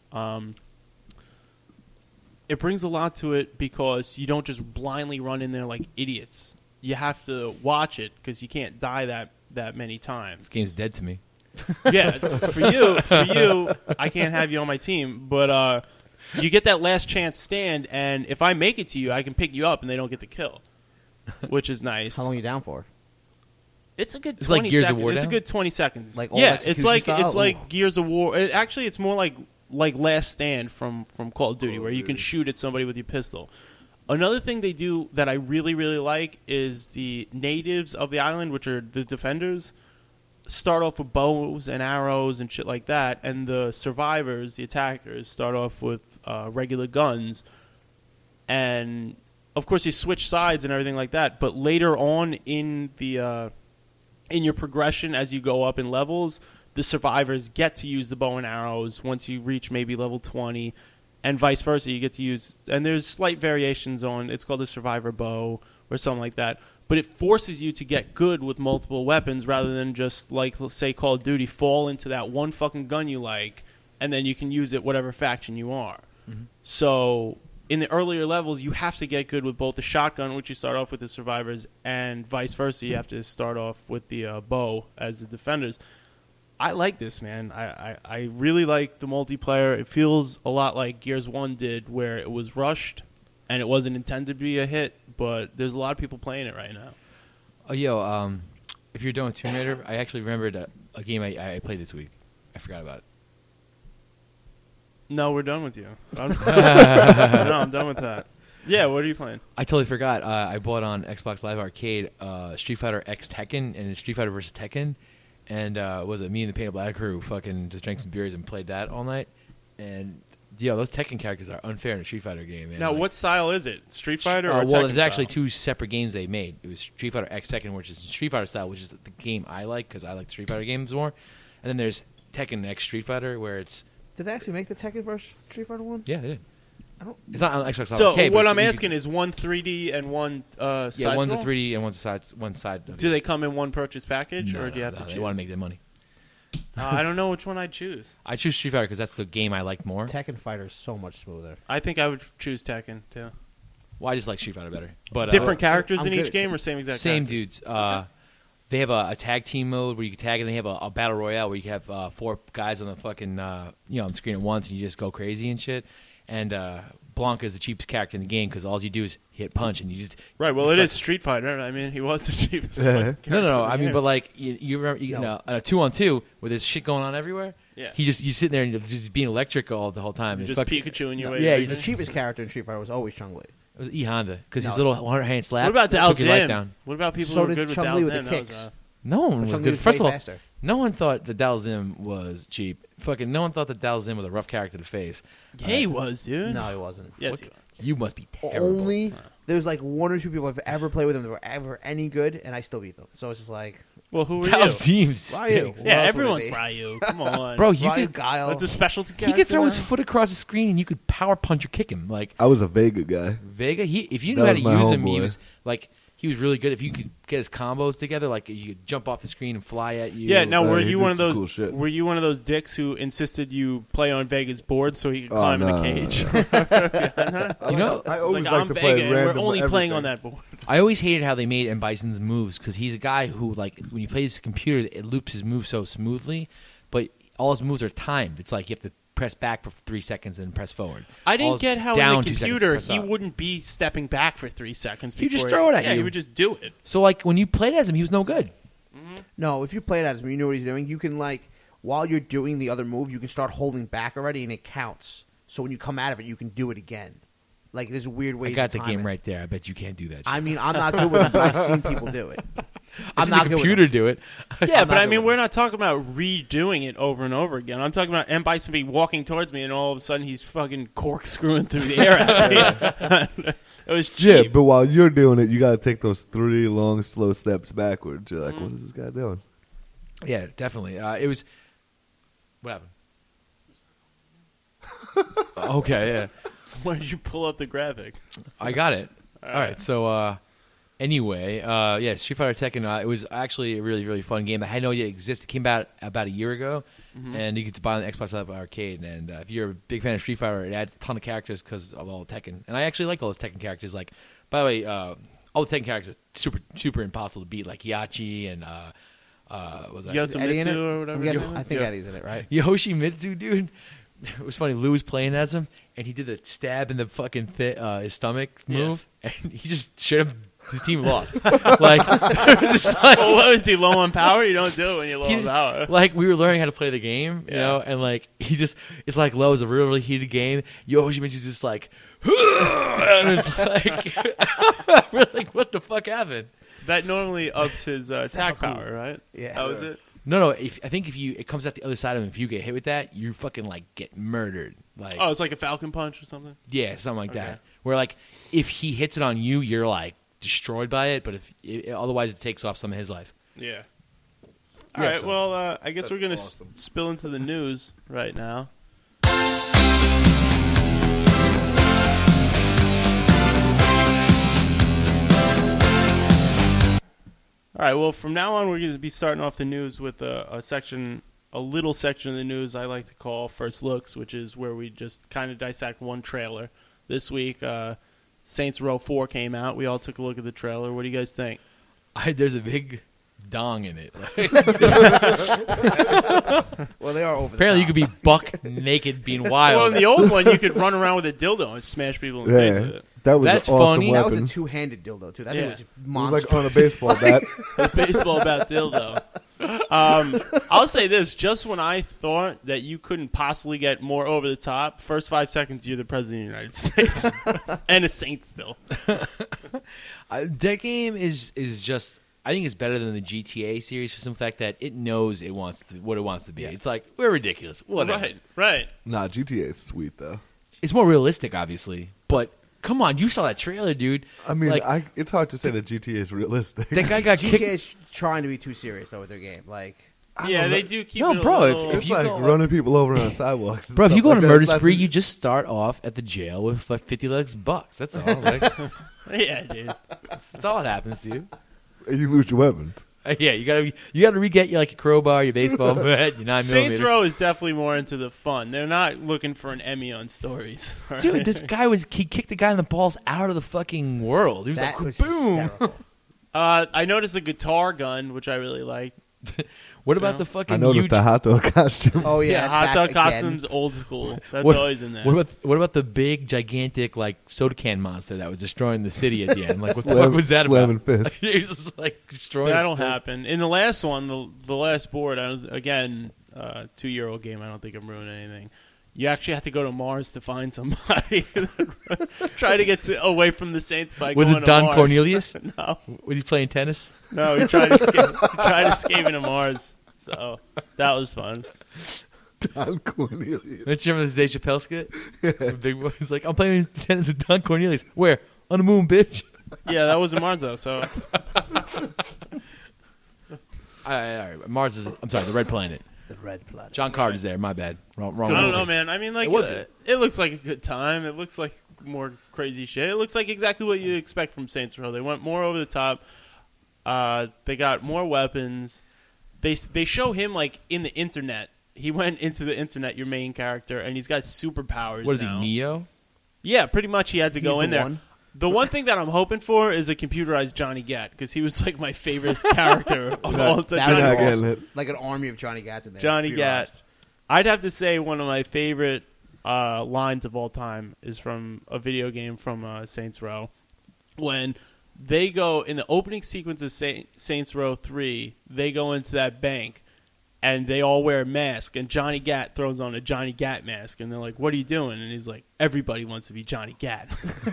it brings a lot to it because you don't just blindly run in there like idiots. You have to watch it because you can't die that many times. this game's dead to me. Yeah, for you, I can't have you on my team, but you get that last chance stand, and if I make it to you, I can pick you up, and they don't get the kill, which is nice. How long are you down for? It's a good It's 20 like Gears of seconds. War It's a now? good 20 seconds. Like old yeah, it's execution like style? it's like Ooh. Gears of War. Actually, it's more like Last Stand from Call of Duty, where you can shoot at somebody with your pistol. Another thing they do that I really really like is the natives of the island, which are the defenders, start off with bows and arrows and shit like that, and the survivors, the attackers, start off with regular guns. And of course, you switch sides and everything like that. But later on in the in your progression, as you go up in levels, the survivors get to use the bow and arrows once you reach maybe level 20, and vice versa. You get to use, and there's slight variations on. It's called the survivor bow or something like that. But it forces you to get good with multiple weapons rather than just, like, let's say Call of Duty, fall into that one fucking gun you like, and then you can use it whatever faction you are. Mm-hmm. So in the earlier levels, you have to get good with both the shotgun, which you start off with the survivors, and vice versa. You have to start off with the bow as the defenders. I like this, man. I really like the multiplayer. It feels a lot like Gears 1 did, where it was rushed, and it wasn't intended to be a hit, but there's a lot of people playing it right now. Oh, yo, if you're done with Tomb Raider, I actually remembered a game I played this week. I forgot about it. No, we're done with you. No, I'm done with that. Yeah, what are you playing? I totally forgot. I bought on Xbox Live Arcade Street Fighter X Tekken and Street Fighter vs. Tekken. And was it me and the Painted Black crew fucking just drank some beers and played that all night? And, yo, those Tekken characters are unfair in a Street Fighter game, man. Now, Like, what style is it? Street Fighter or well, Tekken there's actually style? two separate games they made. It was Street Fighter X Tekken, which is Street Fighter style, which is the game I like because I like the Street Fighter games more. And then there's Tekken X Street Fighter, where it's Did they actually make the Tekken vs. Street Fighter one? yeah, they did. I don't. It's not on Xbox Live So Arcade. what but I'm you asking can- is one 3D and one yeah, side one's a scroll? 3D and one's a side. of Do it. they come in one purchase package, No, or do you have no, to They choose? want to make their money. I don't know which one I'd choose. I choose Street Fighter because that's the game I like more. Tekken Fighter is so much smoother. I think I would choose Tekken too. Well, I just like Street Fighter better. But Different characters I'm in good each at game, or same exact same characters? dudes. They have a tag team mode where you can tag, and they have a battle royale where you can have 4 guys on the fucking on the screen at once, and you just go crazy and shit. and Blanca is the cheapest character in the game because all you do is hit punch and you just Right. Well, it is Street Fighter. I mean, he was the cheapest. Yeah. no. I mean, but like you remember, a 2-on-2 where there's shit going on everywhere. Yeah. You sitting there and you're just being electric the whole time. Just It's fucking- Pikachu in your No, way. yeah, right? he's The cheapest character in Street Fighter was always Chun-Li. It was E Honda because his No. little 100-hand slap. What about took your life Dalzim? down. What about people So who were did good with Chun-Li with Dalzim? the That was kicks. rough. No one was Chun-Li good. was First of way all, faster. no one thought that Dalzim was cheap. Fucking no one thought that Dalzim was a rough character to face. Yeah, he was, dude. No, he wasn't. Yes, What? he was. You must be terrible. Only there's like 1 or 2 people I've ever played with him that were ever any good, and I still beat them. So it's just like Well, who were you? Dalzim Ryu. stinks. Who Yeah, else would everyone's it be? Ryu. Come on. Bro, you Ryu, could Guile. That's a specialty he character. could throw his foot across the screen and you could power punch or kick him. Like I was a Vega guy. Vega, if you That knew how was to my use him, he homeboy. was like he was really good. If you could get his combos together, like you could jump off the screen and fly at you. Yeah, now Yeah, were he you did one of some those? cool shit. Were you one of those dicks who insisted you play on Vega's board so he could Oh, climb in no, the no, cage? You know, I always Like, like I'm to play Vega, and random we're only playing on everything. that board. I always hated how they made M. Bison's moves because he's a guy who, like, when you play his computer, it loops his moves so smoothly, but all his moves are timed. It's like you have to press back for 3 seconds and then press forward. I All didn't his get how down in the 2 seconds computer press he up. wouldn't be stepping back for 3 seconds. He'd just before throw it at yeah, you. he would just do it. So, like, when you played as him, he was no good. No, if you play it as him, you know what he's doing. You can like while you're doing the other move, you can start holding back already, and it counts. So when you come out of it, you can do it again. Like there's weird ways. I got to the time game it. right there. I bet you can't do that shit. I mean, I'm not good with it, but I've seen people do it. I've I'm seen not the good with computer them. do it. Yeah, I'm but not I good mean, with we're it. not talking about redoing it over and over again. I'm talking about M. Bison be walking towards me, and all of a sudden he's fucking corkscrewing through the air at me. It was Yeah, cheap. but while you're doing it, you got to take those 3 long, slow steps backwards. You're like, Mm-hmm. what is this guy doing? Yeah, definitely. It was. What happened? Okay, yeah. Where did you pull up the graphic? I got it. All right. So, anyway, yeah, Street Fighter Tekken. It was actually a really, really fun game. I had no idea it existed. It came out about a year ago, and you could buy it on the Xbox Live Arcade. And if you're a big fan of Street Fighter, it adds a ton of characters because of all the Tekken. And I actually like all those Tekken characters. Like, by the way, all the Tekken characters are super, super impossible to beat. Like Yachi and what was that? Eddie in it? Yotsumitsu or whatever. I'm his guessing- name I is? think Yeah. Eddie's in it, right? Yoshimitsu, dude. It was funny. Lou was playing as him, and he did the stab in the fucking his stomach move, and he just straight up his team lost. Like it was just like, Well, what is he low on power? You don't do it when you're low he- on power. like we were learning how to play the game, you Yeah. know, and like he just it's like low is a really, really heated game. Yoshimitsu's just like, and it's like, we're like, what the fuck happened? That normally ups his attack cool. power, right? Yeah. That was it. No. I think if it comes out the other side of him, if you get hit with that, you fucking like get murdered. Like Oh, it's like a Falcon Punch or something. yeah, something like Okay. that. Where like if he hits it on you, you're like destroyed by it. But otherwise, it takes off some of his life. Yeah. All Yeah, right. so- Well, I guess That's we're gonna awesome. spill into the news right now. All right. Well, from now on, we're going to be starting off the news with a little section of the news I like to call First Looks, which is where we just kind of dissect one trailer. This week, Saints Row 4 came out. We all took a look at the trailer. What do you guys think? There's a big dong in it. Well, they are over. Apparently, you the could be buck naked, being wild. Well, in the old one, you could run around with a dildo and smash people in the face with Yeah, it. that was That's an awesome funny. That was weapon. a two-handed dildo too. That Yeah. thing was It was monstrous. like on a baseball bat. A baseball bat dildo. I'll say this: just when I thought that you couldn't possibly get more over the top, first 5 seconds you're the president of the United States and a saint still. That game is just. I think it's better than the GTA series for some fact that it knows it wants what it wants to be. It's like we're ridiculous. Whatever. Right. Nah, GTA is sweet though. It's more realistic, obviously, but come on, you saw that trailer, dude. I mean, Like- it's hard to say that GTA is realistic. That guy got GTA kicked. is trying to be too serious though with their game. Like, Yeah, they do keep No, it a bro, if- little- if It's you like go- running people over on sidewalks. and Bro, if you stuff go on like a that. murder It's not- spree, you just start off at the jail with like $50 That's all. Like, yeah, dude. that's all that happens to you. and you lose your weapons. Yeah, you gotta re-get your crowbar, your baseball bat, your 9mm. Saints Row is definitely more into the fun. They're not looking for an Emmy on stories. right? Dude, this guy he kicked the guy in the balls out of the fucking world. He was that like, was boom. hysterical. I noticed a guitar gun, which I really liked. What about Yeah. the fucking I noticed huge? the hot dog costume. Oh yeah, Yeah, it's hot back dog again. costumes, old school. That's What- always in there. What about the big, gigantic, like soda can monster that was destroying the city at the end? Like, what the Slam- fuck was that slamming about? fists. He was just like destroying. That'll the- happen. In the last one, the last board, again, 2-year-old game. I don't think I'm ruining anything. You actually have to go to Mars to find somebody. Try to get away from the Saints by Was going it to Don Mars. Cornelius? No, Was he playing tennis? no. He tried escaping to Mars. So that was fun. Don Cornelius. Don't you remember the Dave Chappelle skit? The big boy. He's like, I'm playing tennis with Don Cornelius. Where? On the moon, bitch. Yeah, that was in Mars though. So All right. Mars is. I'm sorry, the red planet. The red planet. John Carter's there. My bad. Wrong. I don't movie. know, man. I mean, like, It was good. it looks like a good time. It looks like more crazy shit. It looks like exactly what you expect from Saints Row. They went more over the top. They got more weapons. They show him like in the internet. He went into the internet, your main character, and he's got superpowers. What is now. he, Neo? Yeah, pretty much. He had to go He's in the there. one. The one thing that I'm hoping for is a computerized Johnny Gat because he was like my favorite character of all time. That You're would not be getting awesome. it. Like an army of Johnny Gats in there. Johnny computerized. Gat. I'd have to say one of my favorite lines of all time is from a video game from Saints Row. When they go in the opening sequence of Saints Row 3, they go into that bank and they all wear a mask, and Johnny Gat throws on a Johnny Gat mask, and they're like, "What are you doing?" And he's like, "Everybody wants to be Johnny Gat."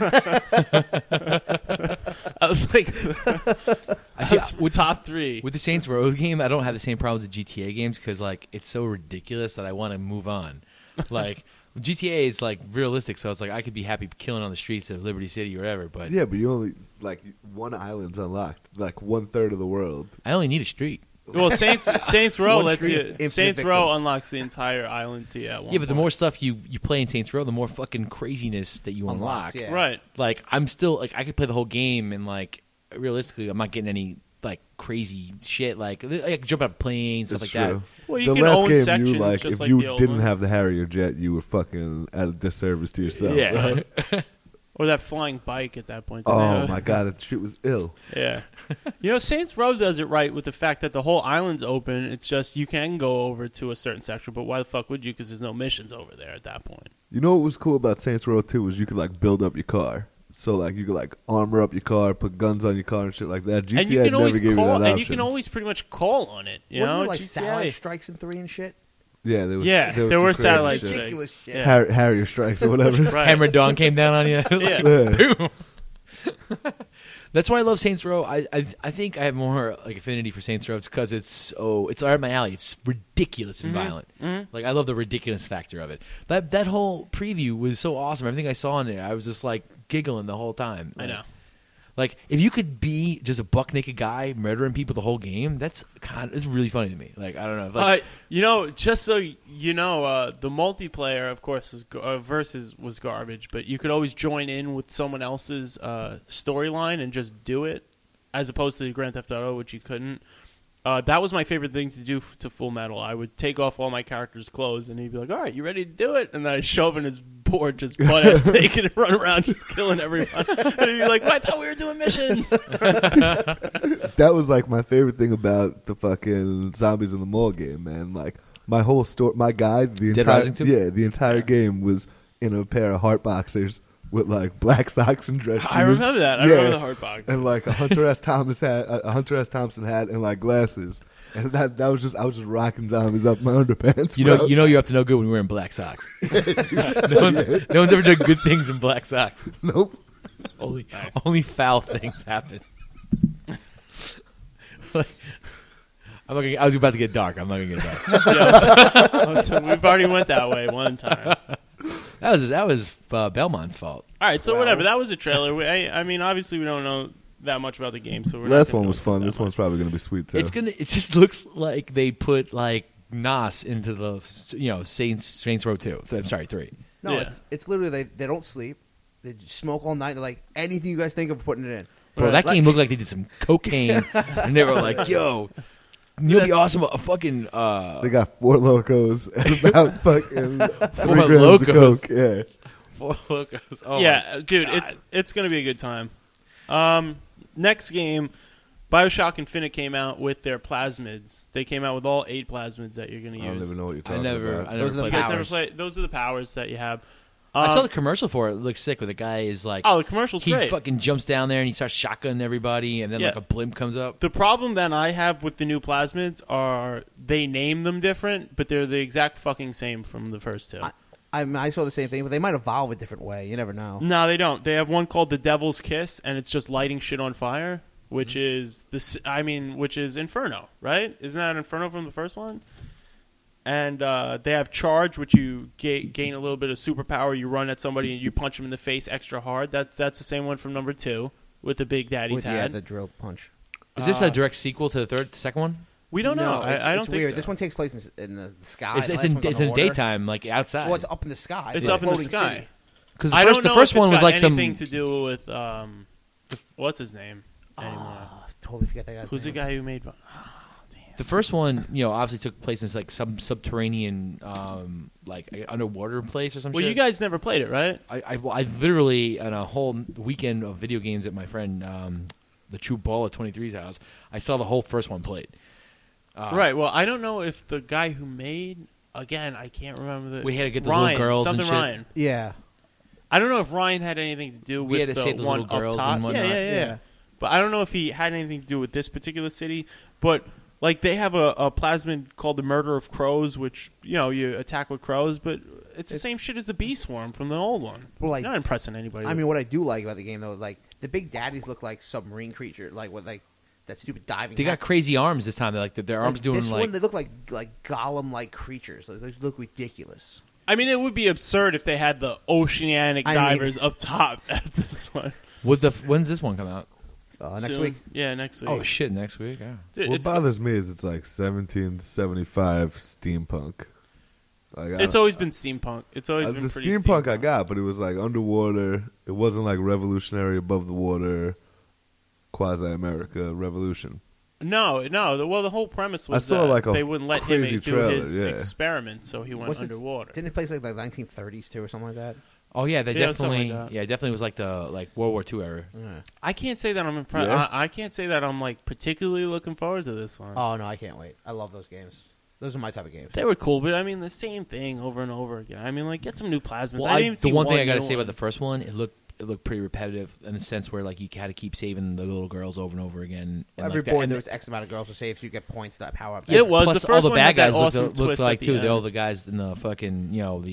I was like, that's top 3. With the Saints Row game, I don't have the same problems with GTA games because like it's so ridiculous that I want to move on. Like GTA is like realistic, so it's like I could be happy killing on the streets of Liberty City or whatever. But Yeah, but you only like one island's unlocked, like 1/3 of the world. I only need a street. Well, Saints Row One lets street, you. infinite Saints Row victims. unlocks the entire island to you at one Yeah, but the point. more stuff you play in Saints Row, the more fucking craziness that you Unlocks, unlock. yeah. Right. Like I'm still like I could play the whole game and like realistically, I'm not getting any like crazy shit. Like I could jump out of planes, stuff It's like true. Well, you The can last own game, sections you like just if like you the old didn't one. have the Harrier jet, you were fucking at a disservice to yourself. that. Yeah. right? Or that flying bike at that point. didn't Oh they? my god, that shit was ill. Yeah. You know, Saints Row does it right with the fact that the whole island's open. It's just you can go over to a certain section, but why the fuck would you? Because there's no missions over there at that point. You know what was cool about Saints Row 2 was you could like build up your car. So like you could like armor up your car, put guns on your car and shit like that. GTA and you can never always gave call, you that and option. you can always pretty much call on it. You Wasn't know, there like GTA. satellite strikes in 3 and shit? Yeah, there was. Yeah, there was there some were crazy satellite shit. strikes. Ridiculous shit. Yeah. Harrier strikes or whatever. Right. Hammer Dawn came down on you. Yeah. Yeah. Boom. That's why I love Saints Row. I think I have more like affinity for Saints Row because it's right up my alley. It's ridiculous and violent. Like I love the ridiculous factor of it. That whole preview was so awesome. Everything I saw in there, I was just like giggling the whole time. I know. Like if you could be just a buck naked guy murdering people the whole game, it's really funny to me. Like I don't know. Like, You know, just so you know, the multiplayer, of course, versus was garbage, but you could always join in with someone else's storyline and just do it, as opposed to Grand Theft Auto, which you couldn't. That was my favorite thing to do to Full Metal. I would take off all my characters' clothes, and he'd be like, "All right, you ready to do it?" And then I'd show up in his board, just butt ass naked, and run around just killing everyone. And he'd be like, "Well, I thought we were doing missions." That was like my favorite thing about the fucking Zombies in the Mall game, man. Like my whole story, my guide, the Dead entire Rising 2? the entire game was in a pair of heart boxers with like black socks and dress shoes. I remember that. I Yeah. remember the hard box. And like a Hunter S. Thompson hat and like glasses, and that was just I was just rocking zombies up my underpants. you know bro. you have to know good when you're wearing black socks. no one's ever done good things in black socks. Nope. Only foul things happen. Like, I was about to get dark. I'm not gonna get dark. Yeah. So we've already went that way one time. That was Belmont's fault. All right, so Wow. whatever. That was a trailer. I mean, obviously, we don't know that much about the game, so we're Last not one gonna was go fun. into This that one's much. probably gonna be sweet too. It just looks like they put like Nas into the Saints Row 2. I'm sorry, 3. No, Yeah. it's literally they don't sleep. They just smoke all night. They're like anything you guys think of putting it in. Bro, Right. that game looked like they did some cocaine, and they were like, "Yo, you know, be awesome. A fucking They got 4 locos and about fucking 3 4 grams Locos. of coke. Yeah. 4 Locos." Oh Yeah, my dude, God. it's gonna be a good time. Next game, BioShock Infinite came out with their plasmids. They came out with all 8 plasmids that you're going to I don't use. even know what you're I talking never about. Those are the played You guys that. never powers. played? Those are the powers that you have. I saw the commercial for it. It looks sick. Where the guy is like, Oh, the commercial's he great. fucking jumps down there and he starts shotgunning everybody, and then Yeah. like a blimp comes up. The problem that I have with the new plasmids are they name them different, but they're the exact fucking same from the first 2. I saw the same thing, but they might evolve a different way. You never know. No, they don't. They have one called the Devil's Kiss, and it's just lighting shit on fire, which is which is Inferno, right? Isn't that Inferno from the first one? And they have Charge, which you gain a little bit of superpower. You run at somebody and you punch them in the face extra hard. That's the same one from number 2 with the Big Daddy's Yeah, hat. the drill punch. Is this a direct sequel to the second one? We don't know. No, I don't it's think weird. so. This one takes place in the sky. It's The in last one's it's on in water. daytime, like outside. Well, it's up in the sky. It's a up in the floating sky. city. Because I don't know the first if one it's was got like some. anything to do with what's his name anymore. Totally forget that guy's Who's the name. guy who made? The first one, obviously took place in like some subterranean, like underwater place or some Well, shit. you guys never played it, right? I literally on a whole weekend of video games at my friend, the True Ball at 23's house. I saw the whole first one played. Right. Well, I don't know if the guy who made I can't remember the. We had to get those Ryan, little girls and something shit. Ryan. Yeah. I don't know if Ryan had anything to do We with had to the save those one little girls up top. and whatnot. Yeah. But I don't know if he had anything to do with this particular city. But like they have a plasmid called the Murder of Crows, which you attack with crows, but it's the same shit as the Bee Swarm from the old one. Well, like- not impressing anybody. I mean, what I do like about the game though, like the Big Daddies look like submarine creature, like with like that stupid diving. They got hat. crazy arms this time. They're like their arms doing this like. one. They look like Gollum-like creatures. Like, they look ridiculous. I mean, it would be absurd if they had the oceanic I mean- divers up top at this one. When's this one come out? Next Soon. week. Yeah, next week. Oh shit! Next week. Yeah. Dude, What it's, bothers me is it's like 1775 steampunk. Like, it's always been steampunk. It's always been the pretty steampunk I got, but it was like underwater. It wasn't like revolutionary above the water, quasi America revolution. No. Well, the whole premise was I saw, that like, a they wouldn't let him crazy do trailer, his yeah. experiment, so he went Wasn't- underwater. Didn't it place like 1930s too or something like that? Oh yeah, they Yeah, something definitely. like that. Yeah, it definitely was like the World War II era. Yeah. I can't say that I'm impressed. Yeah? I can't say that I'm like particularly looking forward to this one. Oh no, I can't wait. I love those games. Those are my type of games. They were cool, but I mean the same thing over and over again. I mean, like get some new plasmas. Well, I didn't even see the one thing I got got to to say about the first one, it looked pretty repetitive in the sense where like you had to keep saving the little girls over and over again. And Every like that- board and there was X amount of girls to save, so you get points that power up. Yeah, it was. Plus, The all first the one bad had that guys awesome looked twist like at the too. They're all end. the guys in the fucking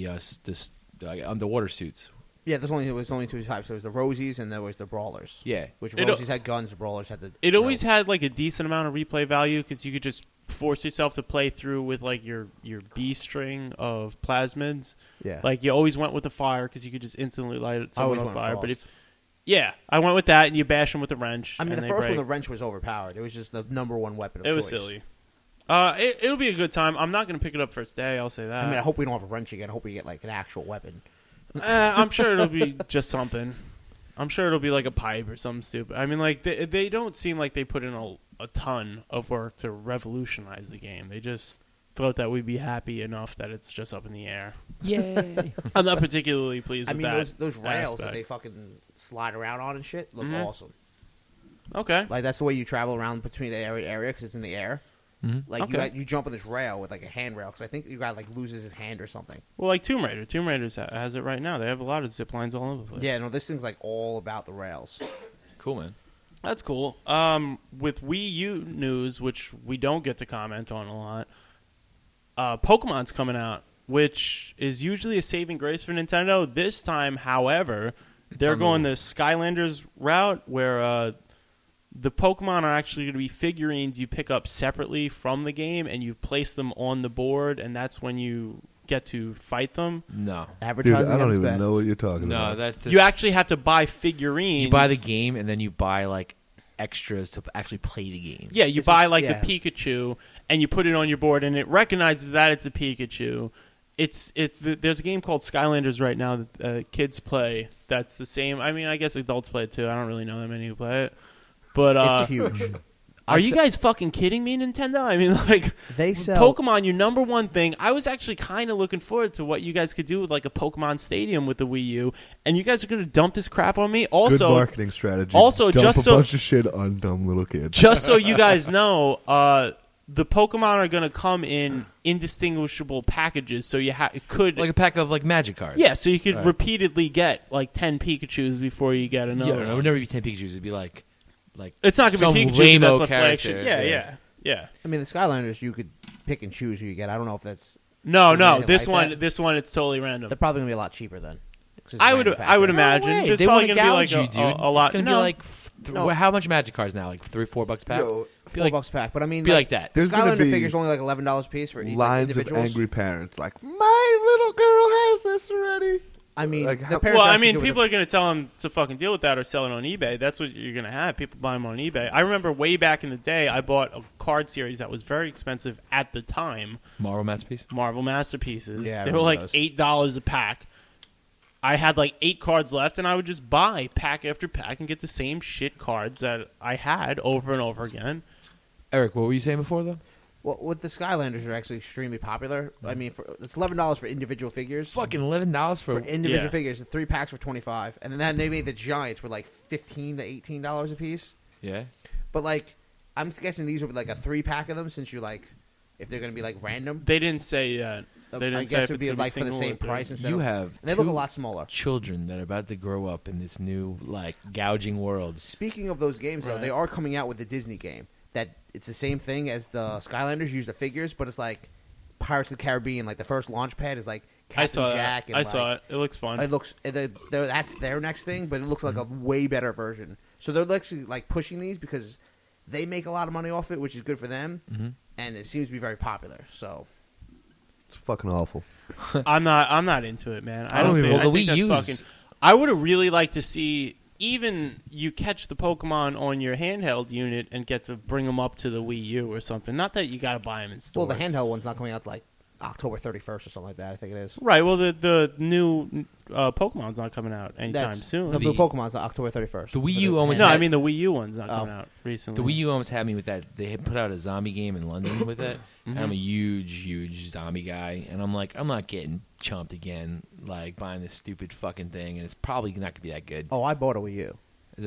the underwater suits. Yeah, there was only two types. There was the Rosies and there was the Brawlers. Yeah. Which It- Rosies had guns, the Brawlers had the. It always drill. had like a decent amount of replay value because you could just force yourself to play through with like your B string of plasmids. Yeah. Like you always went with the fire because you could just instantly light I someone always on went fire. Frost. But I went with that, and you bash them with a wrench. I mean, and the they first break. one, the wrench was overpowered. It was just the number one weapon of It choice. was silly. It'll be a good time. I'm not going to pick it up first day. I'll say that. I mean, I hope we don't have a wrench again. I hope we get like an actual weapon. I'm sure it'll be just something. I'm sure it'll be like a pipe or something stupid. I mean, like they don't seem like they put in a ton of work to revolutionize the game. They just thought that we'd be happy enough that it's just up in the air. Yay! I'm not particularly pleased I with mean, that. those rails that aspect. they fucking slide around on and shit look Mhm. awesome. Okay. Like that's the way you travel around between the area because it's in the air. Mhm. Like Okay. you jump on this rail with like a handrail because I think you guy like loses his hand or something. Well, like Tomb Raider. Tomb Raider has it right now. They have a lot of zip lines all over the place. Yeah, no, this thing's like all about the rails. Cool, man. That's cool. With Wii U news, which we don't get to comment on a lot, Pokemon's coming out, which is usually a saving grace for Nintendo. This time, however, they're on the- going the Skylanders route, where the Pokemon are actually going to be figurines you pick up separately from the game, and you place them on the board, and that's when you get to fight them. No, Dude, Advertising I don't at its even best. know what you're talking no, about. that's just, You actually have to buy figurines. you buy the game and then you buy like extras to actually play the game. Yeah, you It's buy a- like yeah. the Pikachu and you put it on your board, and it recognizes that it's a Pikachu. There's a game called Skylanders right now that kids play. That's the same. I mean, I guess adults play it too. I don't really know that many who play it, but It's huge. Are you guys fucking kidding me, Nintendo? I mean, like, They sell Pokemon, your number one thing. I was actually kind of looking forward to what you guys could do with like a Pokemon Stadium with the Wii U, and you guys are going to dump this crap on me. Good Also, marketing strategy. also, Dump just a so- bunch of shit on dumb little kids. just so you guys know, the Pokemon are going to come in indistinguishable packages, so it could Like a pack of like Magic cards. yeah, so you could Right. repeatedly get like 10 Pikachus before you get another. Yeah, it one. would never be 10 Pikachus. It'd be like It's not some going to be Pikachu. 'Cause lame-o That's the flagship. character, Yeah. yeah. I mean, the Skylanders, you could pick and choose who you get. I don't know if that's. No. Anything This like one, that. it's totally random. They're probably gonna be a lot cheaper then. 'Cause it's I would random imagine. No way. There's They probably wanna going to be like gouge you, dude. a lot. It's gonna no. be like No. how much Magic cards now? Like $3-4 pack. Yo, Be $4 like pack, but I mean, be like that. There's gonna Skylander be figures only like $11 a piece for each lines of individuals. angry parents like, my little girl has this already. I mean, Like, the how- parents Well, I actually mean, do it people are going to tell them to fucking deal with that or sell it on eBay. That's what you're going to have. People buy them on eBay. I remember way back in the day, I bought a card series that was very expensive at the time. Marvel Masterpiece. Marvel Masterpieces. Yeah, I They were remember like those. $8 a pack. I had like 8 cards left, and I would just buy pack after pack and get the same shit cards that I had over and over again. Eric, what were you saying before though? Well, with the Skylanders are actually extremely popular. I mean, it's $11 for individual figures. Fucking $11 for for individual Yeah. figures, the 3 packs were $25, and then they made the Giants for like $15 to $18 a piece. yeah. But like, I'm guessing these would be like a 3 pack of them, since you're like, if they're going to be like random. They didn't say yet. They didn't I say guess if it would it's be gonna like for the single same or three. price instead. You of, have and they look a two lot smaller. children that are about to grow up in this new like gouging world. Speaking of those games, though, Right. they are coming out with the Disney game. That it's the same thing as the Skylanders. Use the figures, but it's like Pirates of the Caribbean. Like the first launch pad is like Captain I saw Jack. that. And I like, saw it. It looks fun. It looks that's their next thing, but it looks like a way better version. So they're actually like pushing these because they make a lot of money off it, which is good for them, Mm-hmm. and it seems to be very popular. So It's fucking awful. I'm not into it, man. I I don't don't even- think, Well, I the think Wii that's U's- fucking. I would have really liked to see even you catch the Pokemon on your handheld unit and get to bring them up to the Wii U or something. Not that you got to buy them in stores. well, the handheld one's not coming out till like October 31st or something like that. I think it is. Right. Well, the new Pokemon's not coming out anytime That's- soon. No, The- the Pokemon's October 31st. The Wii For U almost No, had- I mean the Wii U one's not Oh. coming out recently. The Wii U almost had me with that. They had put out a zombie game in London with it. And I'm a Mm-hmm. huge zombie guy, and I'm like, I'm not getting chumped again, like buying this stupid fucking thing, and it's probably not gonna be that good. Oh, I bought a Wii U.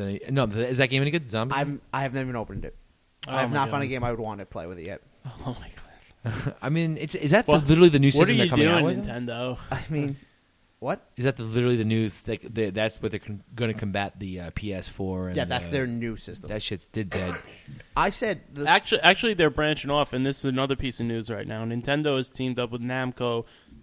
Is that game any good? Zombie? I have never even opened it. Oh I have my not God. found a game I would want to play with it yet. Oh my god! I mean, is that Well, literally the new What are system they're you coming out doing, with? Nintendo? I mean, what? Is that literally the new? That's what they're going to combat the PS4. And Yeah, that's their new system. That shit's dead. I said the, Actually, they're branching off, and this is another piece of news right now. Nintendo has teamed up with Namco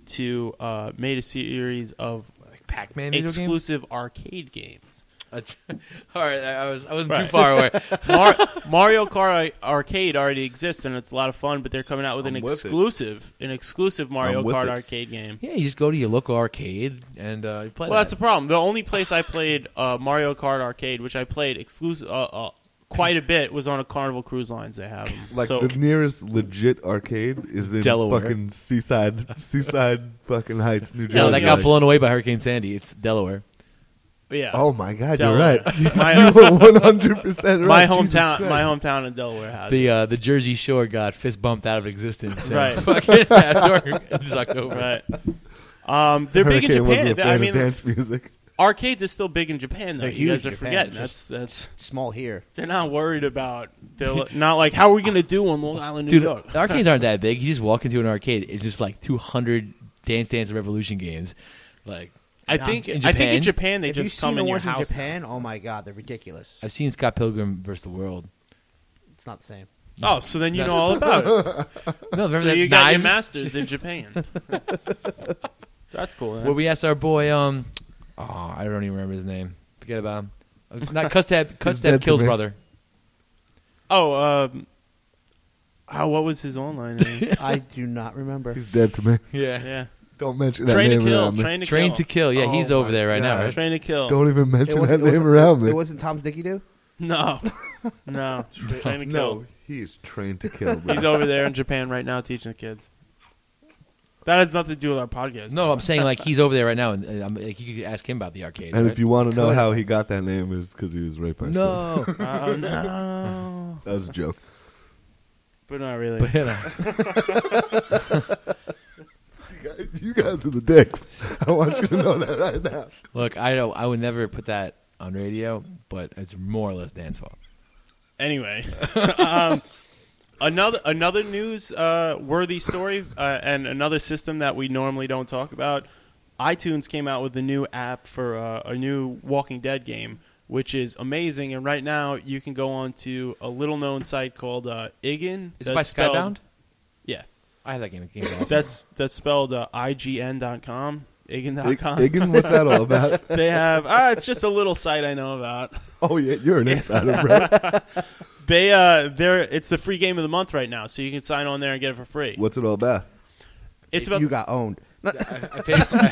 to made a series of Like Pac-Man video games? exclusive arcade games. All right, I wasn't too Right. far away. Mario Kart Arcade already exists, and it's a lot of fun. But they're coming out with I'm an with it. exclusive Mario I'm with Kart it. arcade game. Yeah, you just go to your local arcade and you play. Well, that's the problem. The only place I played Mario Kart Arcade, which I played exclusive quite a bit, was on a Carnival Cruise Lines. They have them. Like so, the nearest legit arcade is in Delaware. fucking seaside fucking Heights, New Jersey. No, that got Like, blown away by Hurricane Sandy. It's Delaware. yeah. Oh my god, Delaware. you're right. My- you were 100% right. my Jesus hometown, Christ. my hometown in Delaware has it. The Jersey Shore got fist bumped out of existence. Right. Fucking during this October. Right. They're big in Hurricane wasn't Japan. a fan I of mean, dance music. arcades are still big in Japan, though. They're You guys huge are in Japan. forgetting. It's That's small here. they're not worried about. They're not like, how are we going to do on Long Island, New Dude, York? the arcades aren't that big. You just walk into an arcade, it's just like 200 Dance Dance Revolution games. Like I Nah, think in I think in Japan? Japan they If you've just come seen the in your ones in house. Japan, oh my god, they're ridiculous. I've seen Scott Pilgrim versus the World. It's not the same. Oh, so then you know all about it. No, remember So that you got your knives? masters in Japan. That's cool. Man. Well, we asked our boy, I don't even remember his name. Forget about him. Not dead Cutstab to Kill's me. brother. What was his online name? I do not remember. He's dead to me. Yeah. Don't mention that Train to name Kill. around me. Train to Train Kill. to Kill. Yeah, Oh he's over my there right now, God. right? Train to Kill. Don't even mention that wasn't- name around me. It wasn't Tom's Dicky Doo? No. No. Train to Kill. No, he is trained to kill. Bro. He's over there in Japan right now teaching the kids. That has nothing to do with our podcast. No, I'm saying like he's over there right now, and like, you could ask him about the arcades. And right? if you want to know how he got that name, is because he was raped by no, Oh no. That was a joke. But not really. but, You guys are the dicks. I want you to know that right now. look, I would never put that on radio, but it's more or less Dan's fault. Anyway, another news worthy story and another system that we normally don't talk about. iTunes came out with a new app for a new Walking Dead game, which is amazing. And right now, you can go on to a little-known site called IGN. Is it by Skybound? Yeah. I have that game. Awesome. That's spelled IGN.com. IGN.com. Igan, what's that all about? They have it's just a little site I know about. Oh yeah, you're an insider, bro. It's the free game of the month right now, so you can sign on there and get it for free. What's it all about? It's about You got owned. I paid for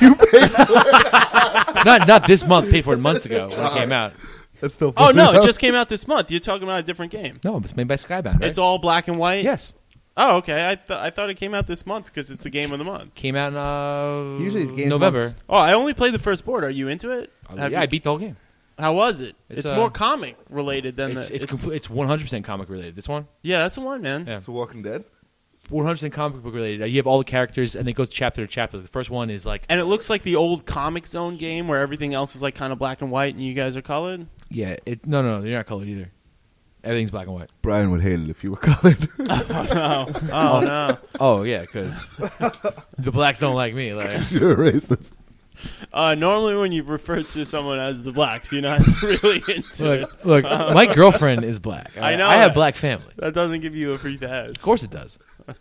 not this month. Paid for it months ago when it came out. That's so Oh funny. no, it just came out this month. You're talking about a different game. No, it's made by Skybound. Right? It's all black and white. yes. Oh, okay. I thought it came out this month because it's the game of the month. Came out in Usually the game's November. months. Oh, I only played the first board. Are you into it? Have Yeah, you- I beat the whole game. How was it? It's, It's more comic related than It's the. it's 100% comic related. This one, Yeah, that's the one, man. Yeah. It's The Walking Dead. 100% comic book related. You have all the characters, and it goes chapter to chapter. The first one is like, And it looks like the old Comic Zone game where everything else is like kind of black and white, and you guys are colored. yeah, no, you're not colored either. Everything's black and white. Brian would hate it if you were colored. Oh no. Oh yeah, because the blacks don't like me. Like, You're a racist. Normally, when you refer to someone as the blacks, you're not really into it. look, my girlfriend is black. I know I have that. black family. That doesn't give you a free pass. Of course it does.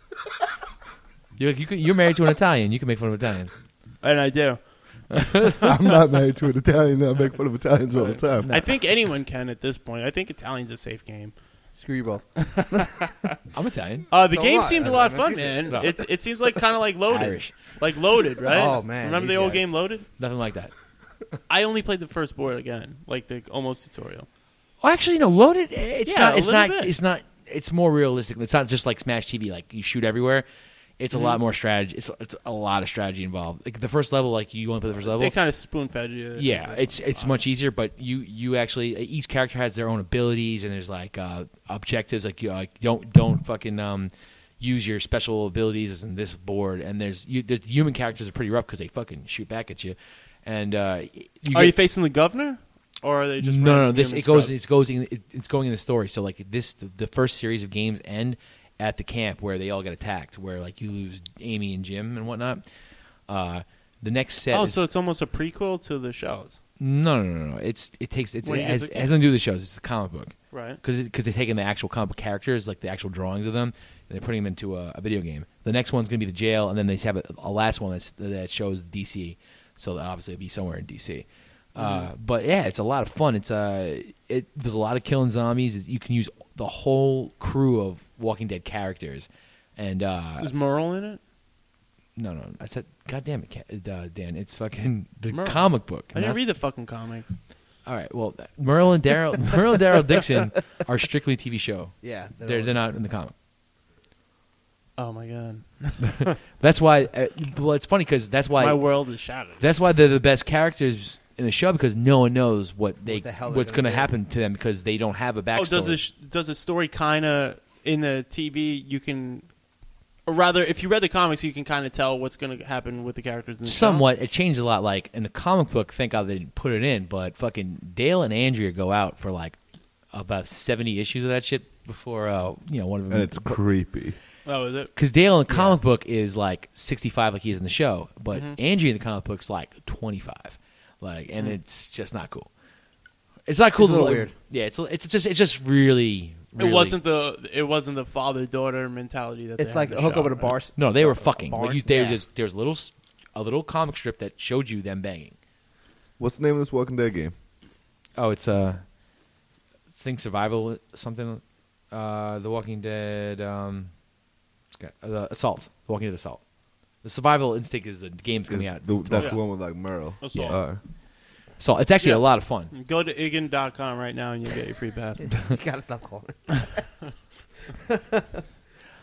You're married to an Italian. You can make fun of Italians. And I do. I'm not married to an Italian. I make fun of Italians all the time. I think anyone can at this point. I think Italian's a safe game. Screw you both. I'm Italian. The So game what? seemed a lot of I fun, appreciate man. it. No. It seems like kind of like Loaded. Irish. Like Loaded, right? Oh, man, Remember these the old guys. game Loaded? Nothing like that. I only played the first board again, like the almost tutorial. Oh, actually, no. Loaded. It's Yeah, not. It's a little not. bit. It's not. It's more realistic. It's not just like Smash TV. Like you shoot everywhere. It's a lot more strategy. It's a lot of strategy involved. Like the first level, like you want to play the first level. They kind of spoon fed you. Yeah, it's much easier, but you actually each character has their own abilities, and there's like objectives. Like you don't fucking use your special abilities in this board. And there's the human characters are pretty rough because they fucking shoot back at you. And Are you facing the governor, or are they just no? random This human it goes. scrubs? It's going in the story. So like this, the first series of games end at the camp where they all get attacked, where like you lose Amy and Jim and whatnot. The next set. Oh, is, so it's almost a prequel to the shows, no. It When you get has the game. nothing to do with the shows. It's the comic book right? because they're taking the actual comic book characters, like the actual drawings of them, and they're putting them into a video game. The next one's going to be the jail, and then they have a last one that shows DC. So obviously it'll be somewhere in DC. But yeah, it's a lot of fun. There's a lot of killing zombies. You can use the whole crew of Walking Dead characters, and Is Merle in it? no, I said, God damn it, Dan, it's fucking the Merle. comic book. I didn't not- read the fucking comics. All right, well, Merle and Daryl Dixon are strictly TV show. Yeah. They're not in the comic. Oh my god, That's why. Well, it's funny because that's why. my world is shattered. That's why they're the best characters in the show because no one knows what the hell they're what's gonna going to do. happen to them because they don't have a backstory. Does the story kind of in the TV? You can, or rather, if you read the comics, you can kind of tell what's going to happen with the characters in the show. Somewhat, it changed a lot. Like in the comic book, thank God they didn't put it in. But fucking Dale and Andrea go out for like about 70 issues of that shit before one of them. And it's creepy. Oh, is it? Because Dale in the comic book is like 65, like he is in the show, but Mm-hmm. Andrea in the comic book's like 25, and it's just not cool. It's not cool. It's a little to, weird. Yeah, it's just really. It wasn't the father daughter mentality that It's they like had a in the hook show, up at a right? bar. No, they were fucking. barn? Like Yeah. there was a little comic strip that showed you them banging. What's the name of this Walking Dead game? Oh, it's think survival something. The Walking Dead. Assault. The Walking Dead Assault. The survival instinct is the game's coming out. That's the one with like Merle. Assault. Yeah. All right. So it's actually Yeah. a lot of fun. Go to igen.com right now and you'll get your free pass. You gotta stop calling.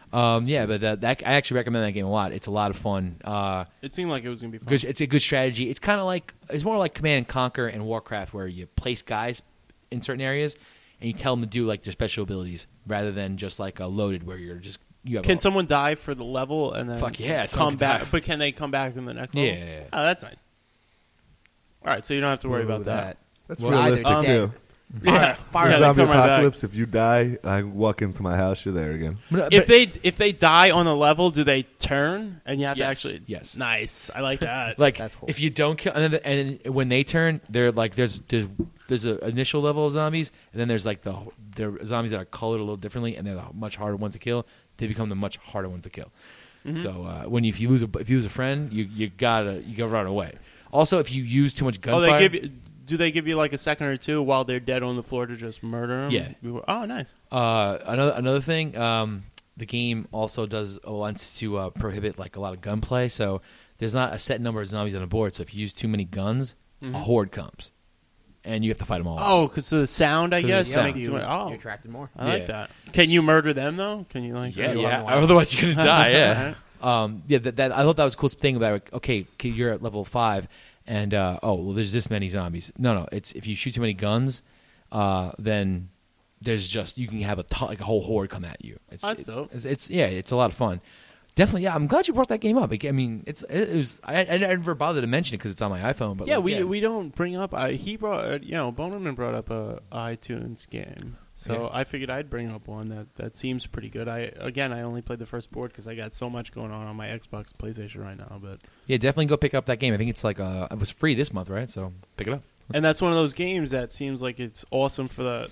Yeah, but that I actually recommend that game a lot. It's a lot of fun. It seemed like it was going to be fun. It's a good strategy. It's kind of like it's more like Command and Conquer and Warcraft, where you place guys in certain areas and you tell them to do like their special abilities rather than just like a loaded where you're just you have. Can someone die for the level and then Fuck yeah, come someone can back? die. But can they come back in the next level? Yeah. Oh, that's nice. All right, so you don't have to worry about that. That's Well, realistic either too. Yeah, Fire yeah, they Zombie come right back. apocalypse. If you die, I walk into my house. You're there again. If they die on a level, do they turn and you have to Yes, actually? yes. Nice. I like that. like That's cool. if you don't kill and when they turn, they're like there's an initial level of zombies, and then there's like the zombies that are colored a little differently, and they're the much harder ones to kill. They become the much harder ones to kill. Mm-hmm. So if you lose a friend, you gotta run away. Also, if you use too much gunfire, do they give you like a second or two while they're dead on the floor to just murder them? Yeah. Oh, nice. another thing, the game also wants to prohibit like a lot of gunplay. So there's not a set number of zombies on the board. So if you use too many guns, a horde comes, and you have to fight them all. Oh, because the sound, I guess. sound. make it too much. You're Oh, attracted more. I like Yeah. that. Can you murder them though? Can you like? Yeah, you yeah. on the line. Otherwise, you're gonna die. Yeah. Alright. That I thought that was a cool thing about it. Okay, you're at level 5, and there's this many zombies. No, it's if you shoot too many guns, then there's just you can have a whole horde come at you. That's dope. It's a lot of fun. Definitely, yeah. I'm glad you brought that game up. I mean, it was. I never bothered to mention it because it's on my iPhone. But Yeah, like, we don't bring up. He brought Bonerman brought up a iTunes game, so Yeah. I figured I'd bring up one that seems pretty good. I only played the first board because I got so much going on my Xbox, and PlayStation right now. But yeah, definitely go pick up that game. I think it's like it was free this month, right? So pick it up. and that's one of those games that seems like it's awesome for the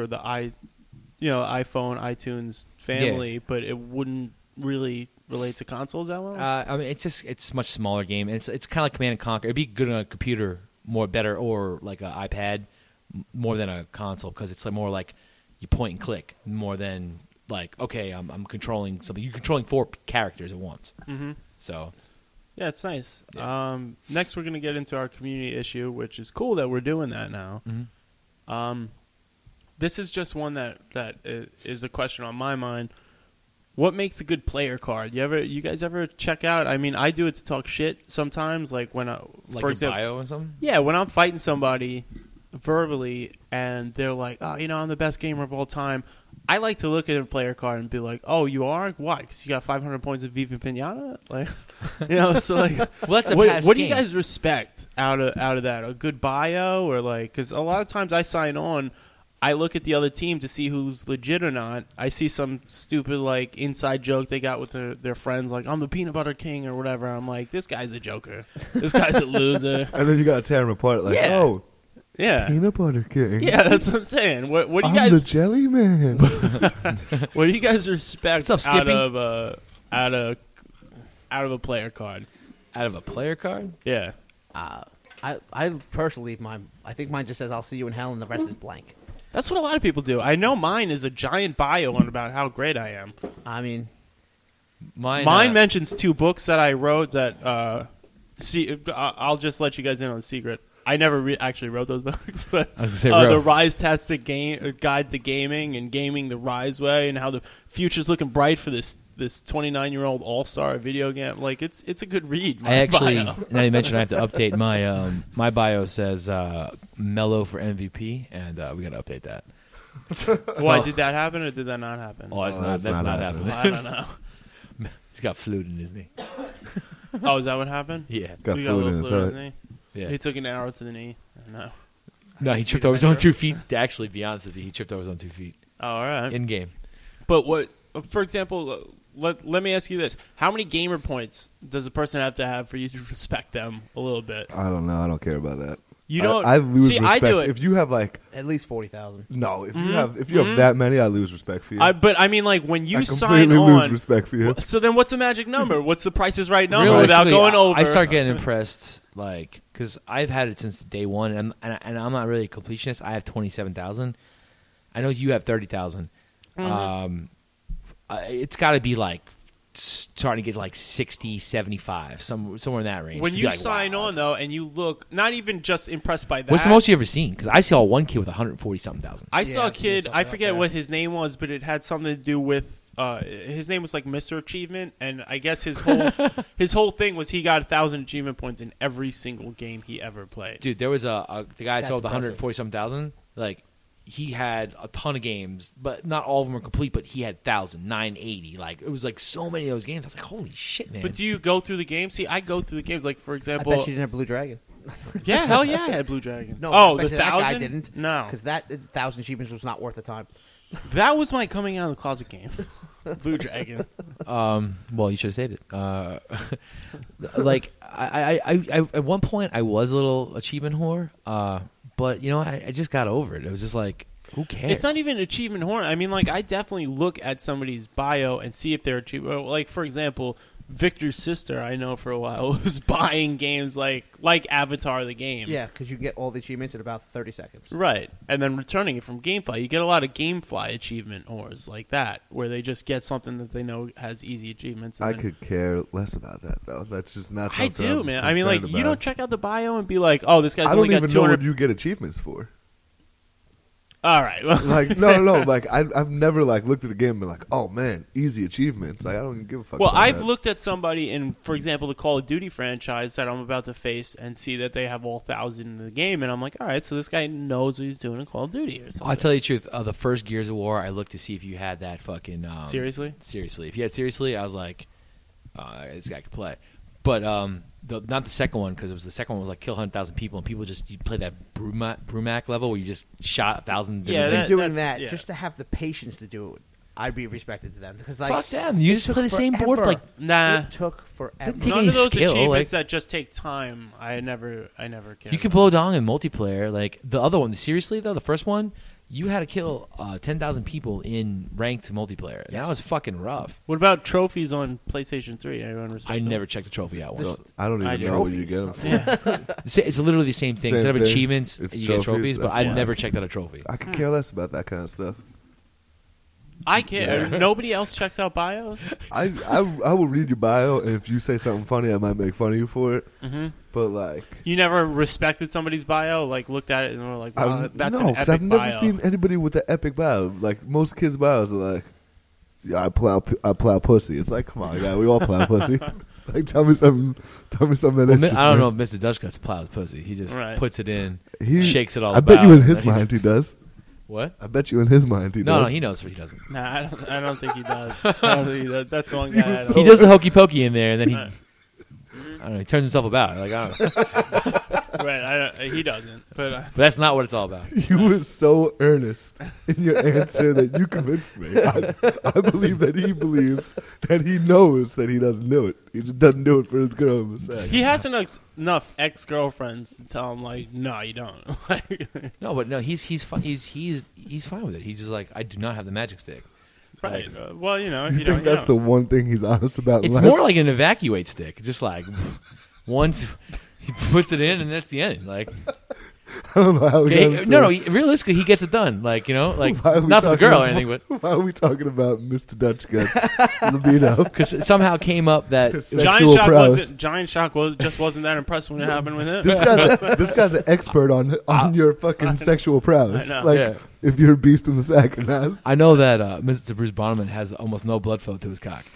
iPhone, iTunes family, but it wouldn't really relate to consoles that well. I mean, it's a much smaller game. It's kind of like Command and Conquer. It'd be good on a computer better, or like an iPad more than a console because it's like more like you point and click more than like okay, I'm controlling something. You're controlling 4 characters at once. Mm-hmm. So Yeah, it's nice. Yeah. Next, we're going to get into our community issue, which is cool that we're doing that now. Mhm. This is just one that is a question on my mind. What makes a good player card? You guys ever check out? I mean, I do it to talk shit sometimes, like when like for your example, bio or something. yeah, when I'm fighting somebody verbally and they're like, "Oh, I'm the best gamer of all time." I like to look at a player card and be like, "Oh, you are? Why? Because you got 500 points of Viva Pinata?" Like, so like, Well, that's a what past do you game. guys respect out of that? A good bio or like? Because a lot of times I sign on. I look at the other team to see who's legit or not. I see some stupid like inside joke they got with their friends, like I'm the peanut butter king or whatever. I'm like, this guy's a joker. This guy's a loser. And then you gotta tear them apart like, Yeah. oh, Yeah, peanut butter king. yeah, that's what I'm saying. What do you I'm the guys? jelly man. What do you guys respect What's up, out Skippy? of out of a player card? Out of a player card. Yeah, I personally I think mine just says I'll see you in hell and the rest is blank. that's what a lot of people do. I know mine is a giant bio on about how great I am. I mean, Mine mentions 2 books that I wrote that. I'll just let you guys in on a secret. I never actually wrote those books, but I was gonna say, the wrote. Rise Tastic Guide to Gaming and Gaming the Rise Way, and how the future's looking bright for this 29-year-old all-star video game. Like it's a good read. I actually, bio. now you mentioned I have to update my my bio says Mellow for MVP, and we got to update that. Why did that happen or did that not happen? Oh, that's Oh, not that's not happening. I don't know. He's got fluid in his knee. Oh, is that what happened? Yeah, Got You got a fluid little in his fluid heart. in his knee? yeah. He took an arrow to the knee. No. No, he tripped over his own 2 feet. To actually be honest with you, he tripped over his own 2 feet Oh, all right. in game. But what, for example, let me ask you this: how many gamer points does a person have to have for you to respect them a little bit? I don't know. I don't care about that. You don't I lose see. respect. I do it. If you have like at least 40,000. no, if Mm-hmm. you have that many, I lose respect for you. But I mean, like when you I sign completely lose on. respect for you. So then, what's the magic number? What's the Price is Right number Realistically, without going over? I start getting impressed, like, because I've had it since day one, and I'm not really a completionist. I have 27,000. I know you have 30,000. It's got to be like starting to get like 60, 75, somewhere in that range. when to be you like, sign wow, on though, and you look not even just impressed by that. what's the most you ever seen? Because I saw one kid with 140 something thousand. I saw Yeah, a kid. something I like forget that. what his name was, but it had something to do with his name was like Mr. Achievement, and I guess his whole thing was he got 1,000 achievement points in every single game he ever played. Dude, there was the guy I That's saw with impressive. 140-something. Like, he had a ton of games, but not all of them were complete. But he had 980. Like, it was like so many of those games. I was like, holy shit, man! But do you go through the games? See, I go through the games. Like, for I example, bet you didn't have Blue Dragon. yeah, hell yeah, I had Blue Dragon. No, oh, I bet the you that guy 1,000? didn't. No, Because that 1,000 achievements was not worth the time. that was my coming out of the closet game. Blue Dragon. Well, you should have saved it. Like, I at one point I was a little achievement whore, but you know, I just got over it. It was just like, who cares? It's not even achievement horn. I mean, like, I definitely look at somebody's bio and see if they're achievement. Like, for example, Victor's sister, I know for a while, was buying games like Avatar the game. Yeah, because you get all the achievements in about 30 seconds. Right. And then returning it from GameFly. You get a lot of GameFly achievement whores like that, where they just get something that they know has easy achievements. And I then- could care less about that though. That's just not. I something do, I'm man. I mean, like, concerned you about. don't check out the bio and be like, oh, this guy's I only don't got even know 200. what you get achievements for. All right. Well, Like no. Like I've never like looked at the game and been like, oh man, easy achievements. Like I don't even give a fuck. well, about I've that. looked at somebody in, for example, the Call of Duty franchise that I'm about to face and see that they have all 1,000 in the game, and I'm like, all right, so this guy knows what he's doing in Call of Duty or something. I'll tell you the truth. The first Gears of War, I looked to see if you had that fucking Seriously? Seriously, if you had seriously, I was like, this guy could play. But not the second one, because it was the second one was like kill 100,000 people, and people just you play that Brumac level where you just shot 1,000. Yeah, different Doing that's- that yeah. just to have the patience to do it, I'd be respected to them. Because like, Fuck them. You just play the same board for forever. like Nah. It took forever. Doesn't take None any of those skill, achievements like- that just take time, I never cared. you could blow dong in multiplayer. Like the other one, seriously though, the first one, you had to kill 10,000 people in ranked multiplayer. And that was fucking rough. What about trophies on PlayStation 3? Anyone respect I them? never checked the trophy out once. I don't I even know what trophies. you get them for. Yeah. It's literally the same thing. Same Instead of thing. achievements, It's you get trophies. trophies. But I Yeah. never checked out a trophy. I could care less about that kind of stuff. I care. Yeah. Nobody else checks out bios? I will read your bio, and if you say something funny, I might make fun of you for it. Mm-hmm. But like, You never respected somebody's bio? Like, looked at it and were like, wow, that's no, an 'cause epic I've never bio. seen anybody with an epic bio. Like most kids' bios are like, "Yeah, I plow pussy." It's like, come on, guy, we all plow pussy. Like, tell me something. Tell me something. Well, That I don't know if Mr. Dutch Guts plows pussy. He just Right. puts it in, He shakes it all I about. bet you in his and then mind he does. What? I bet you in his mind he No, does. he knows what he doesn't. Nah, I don't think he does. I don't think he does. That's one guy. I don't He does the hokey pokey in there, and then he, Right. I don't know, he turns himself about. Like I don't know, Right, he doesn't. But but that's not what it's all about. You were so earnest in your answer that you convinced me. I believe that he believes that he knows that he doesn't do it. He just doesn't do it for his girl in the sack. he has enough ex-girlfriends to tell him, like, no, you don't. Like, No, but no, he's fine. He's fine with it. He's just like, I do not have the magic stick. right. Well, you know, if You you think don't, you that's the don't. one thing he's honest about in It's life? more like an evacuate stick. Just like once he puts it in, and that's the end. Like I don't know how we got into no, this. realistically, he gets it done. Like like Why are we not for the talking girl or about- anything, but Why are we talking about Mr. Dutch Guts libido? because it somehow came up that Sexual prowess. Giant Shock just wasn't that impressed when it happened with him. This guy's an expert on your fucking sexual prowess. I know. Like, Yeah. if you're a beast in the sack or not. I know that Mr. Bruce Bonneman has almost no blood flow to his cock.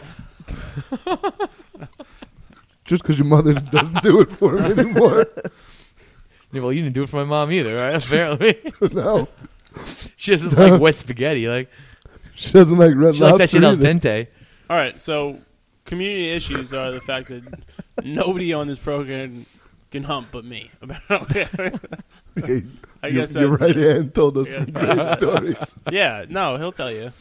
Just because your mother doesn't do it for him anymore. Yeah, well, you didn't do it for my mom either, right? Apparently, No. she doesn't like wet spaghetti. Like She doesn't like red she likes that lobster shit al either. dente. All right, so community issues are the fact that nobody on this program can hump but me. Apparently. Hey, I your, guess your that's- right hand told us some Yeah. great stories. Yeah, no, he'll tell you.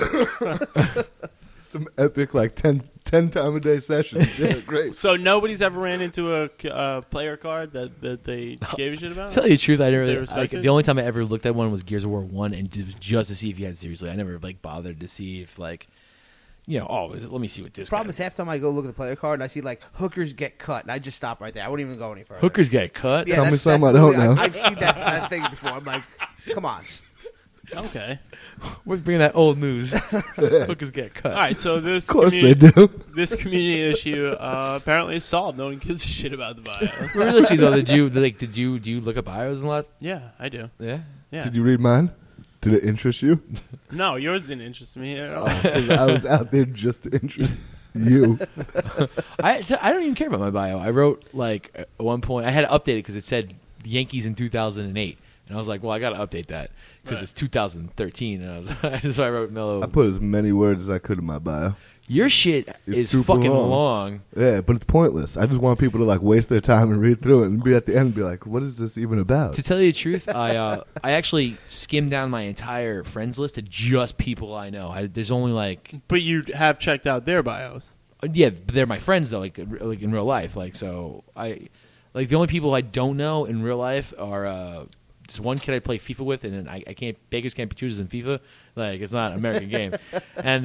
Some epic, like 10 time a day sessions. Yeah, great. So nobody's ever ran into a player card that they gave a shit about? To tell you the truth, I never. They Really, respect it? the only time I ever looked at one was Gears of War 1, and it was just to see if you had it seriously. I never like bothered to see if like, let me see what this. The problem guy is half the time I go look at the player card and I see like hookers get cut and I just stop right there. I wouldn't even go any further. hookers get cut. Yeah, Tell me that's something I don't literally- know. I've seen that thing before. I'm like, come on. Okay. We're bringing that old news. Hookers get cut. All right, so this Of course they community, do. this community issue apparently is solved. No one gives a shit about the bio. Realistically though, do you look at bios a lot? Yeah, I do. Yeah. Yeah. Did you read mine? Did it interest you? No, yours didn't interest me at all. 'Cause I was out there just to interest you. I don't even care about my bio. I wrote like at one point I had to update it because it said the Yankees in 2008, and I was like, well, I got to update that because Right. it's 2013, and so I wrote Melo. I put as many words as I could in my bio. Your shit It's is super fucking long. long. Yeah, but it's pointless. I just want people to like waste their time and read through it and be at the end and be like, what is this even about? To tell you the truth, I actually skimmed down my entire friends list to just people I know. There's only like But you have checked out their bios. yeah, they're my friends though, like in real life. Like so, like the only people I don't know in real life are this one kid I play FIFA with, and then I can't beggars can't be choosers in FIFA. Like it's not an American game, and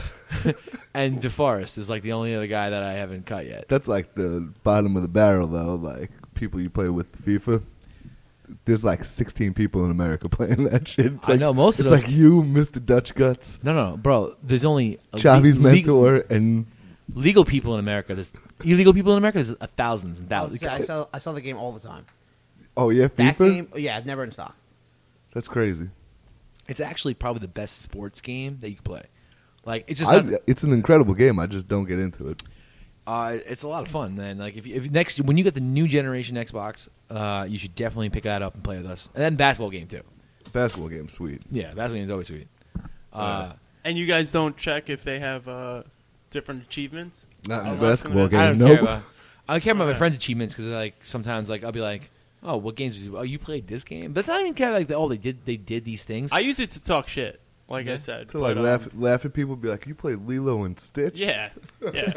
and DeForest is like the only other guy that I haven't cut yet. That's like the bottom of the barrel, though. Like people you play with FIFA. There's like 16 people in America playing that shit. It's I like, know most of it's those. like you, Mr. Dutch Guts, No, bro. There's only Chavi's mentor, and legal people in America. There's illegal people in America. There's thousands and thousands. I sell the game all the time. oh yeah, That FIFA. game, yeah, never in stock. That's crazy. It's actually probably the best sports game that you can play. Like it's just not, It's an incredible game. I just don't get into it. it's a lot of fun, man. Like if next when you get the new generation Xbox, you should definitely pick that up and play with us. And then basketball game too. Basketball game, sweet. Yeah, basketball game is always sweet. And you guys don't check if they have different achievements? Not in I'm a not basketball doing I game. don't Nope. care about I don't care about my Okay. friends' achievements because like sometimes like I'll be like, oh, what games did you? Oh, you played this game. But it's not even care like oh they did these things. I use it to talk shit, like I Yeah. said. To like but, laugh at people, be like, "You played Lilo and Stitch?" Yeah, yeah.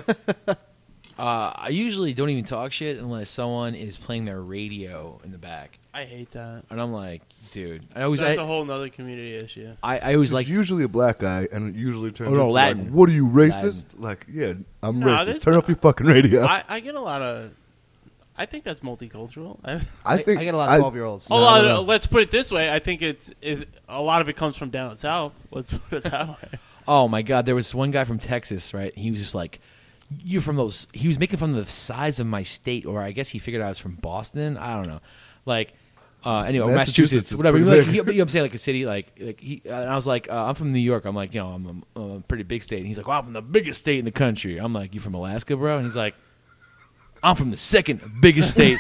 I usually don't even talk shit unless someone is playing their radio in the back, I hate that. and I'm like, dude. That's a whole nother community issue. I always It's like usually a black guy, and it usually turns Oh, no, into Latin. like, "What are you racist?" Like, yeah, I'm No, racist. there's Turn not- off your fucking radio. I get a lot of. I think that's multicultural. I think I get a lot of 12-year-olds. A lot of, let's put it this way. I think a lot of it comes from down south. Let's put it that way. oh my god, there was one guy from Texas, right? He was just like, you're from those. He was making fun of the size of my state, or I guess he figured I was from Boston. I don't know, like. Anyway, Massachusetts Massachusetts, is whatever. pretty Like, big. you know what I'm saying, like a city, like he. And I was like, I'm from New York. I'm like, I'm a pretty big state. And he's like, well, I'm from the biggest state in the country. I'm like, you from Alaska, bro? And he's like, I'm from the second biggest state.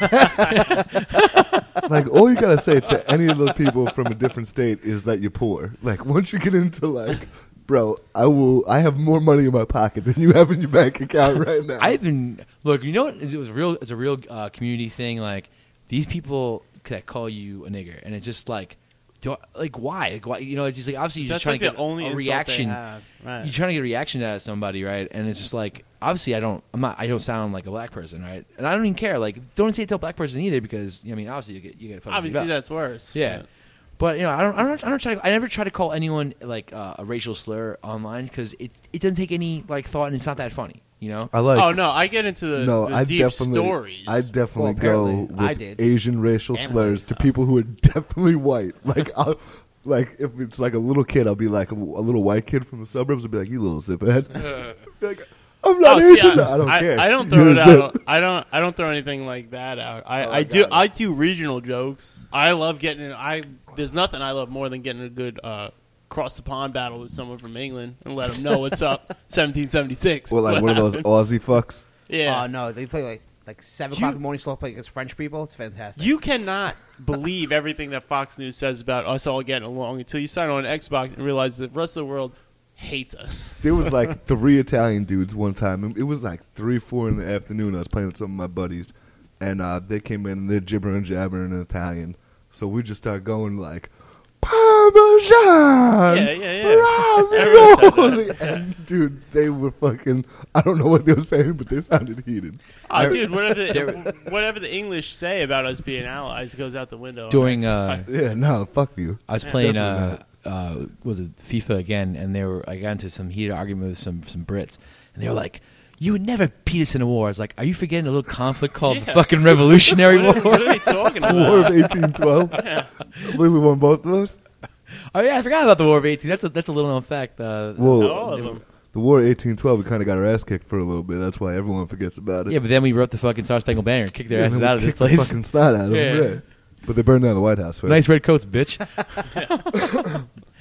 Like, all you gotta say to any of those people from a different state is that you're poor. Like, once you get into like, bro, I have more money in my pocket than you have in your bank account right now. I even look. You know what? It was real. It's a real community thing. Like these people that call you a nigger, and it's just like, why? Like why? You know, it's just like obviously you're That's just trying like to the get only a insult reaction. They have. Right. You're trying to get a reaction out of somebody, right? And it's just like obviously I don't sound like a black person, right? And I don't even care. Like don't say it to a black person either because I mean obviously you get fucking beat Obviously, up. that's worse. Yeah. But you know, I never try to call anyone like a racial slur online because it doesn't take any like thought and it's not that funny, you know. I like. Oh no, I get into the I deep definitely, stories. I definitely Well, go apparently, with I did. Asian racial Families. slurs to people who are definitely white. Like if it's like a little kid, I'll be like a little white kid from the suburbs. I'll be like, "You little ziphead." Like, I'm not Oh, see, Asian. I don't care. I don't throw You're it a zip. out. I don't throw anything like that out. I I got it. I do regional jokes. I love getting. There's nothing I love more than getting a good cross the pond battle with someone from England and let them know what's up. 1776. Well, like What one of those happened? Aussie fucks. Yeah. No, they play like 7 You- o'clock in the morning. Still play against French people. It's fantastic. You cannot believe everything that Fox News says about us all getting along until you sign on Xbox and realize that the rest of the world hates us. There was like 3 Italian dudes one time. And it was like 3, 4 in the afternoon. I was playing with some of my buddies, and they came in and they're gibbering and jabbering in Italian. So we just started going like, Parmesan, Yeah. ravioli. And dude, they were fucking. I don't know what they were saying, but they sounded heated. Oh, dude, whatever the English say about us being allies goes out the window. During Yeah, no, fuck you. I was playing Definitely was it FIFA again, and I got into some heated argument with some Brits, and they were like, "You would never beat us in a war." I was like, "Are you forgetting a little conflict called the Yeah. fucking Revolutionary what War?" are they talking War of about? 1812. Yeah. I believe we won both of those. Oh yeah, I forgot about the War of 18. That's a little known fact. Well, All of them. the War of 1812, we kind of got our ass kicked for a little bit. That's why everyone forgets about it. yeah, but then we wrote the fucking Star Spangled Banner and kicked their Yeah, asses then we out of this kicked the place. fucking snot out of them, Yeah. yeah. But they burned down the White House first. Nice red coats, bitch.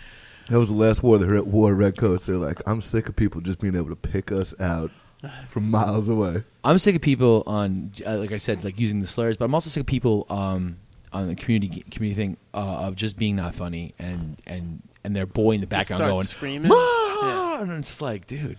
That was the last war that wore red coats. They're like, I'm sick of people just being able to pick us out from miles away. I'm sick of people on, like I said, like using the slurs, but I'm also sick of people on the community thing of just being not funny and their boy in the background Start going screaming. "Ma!" and it's like, dude.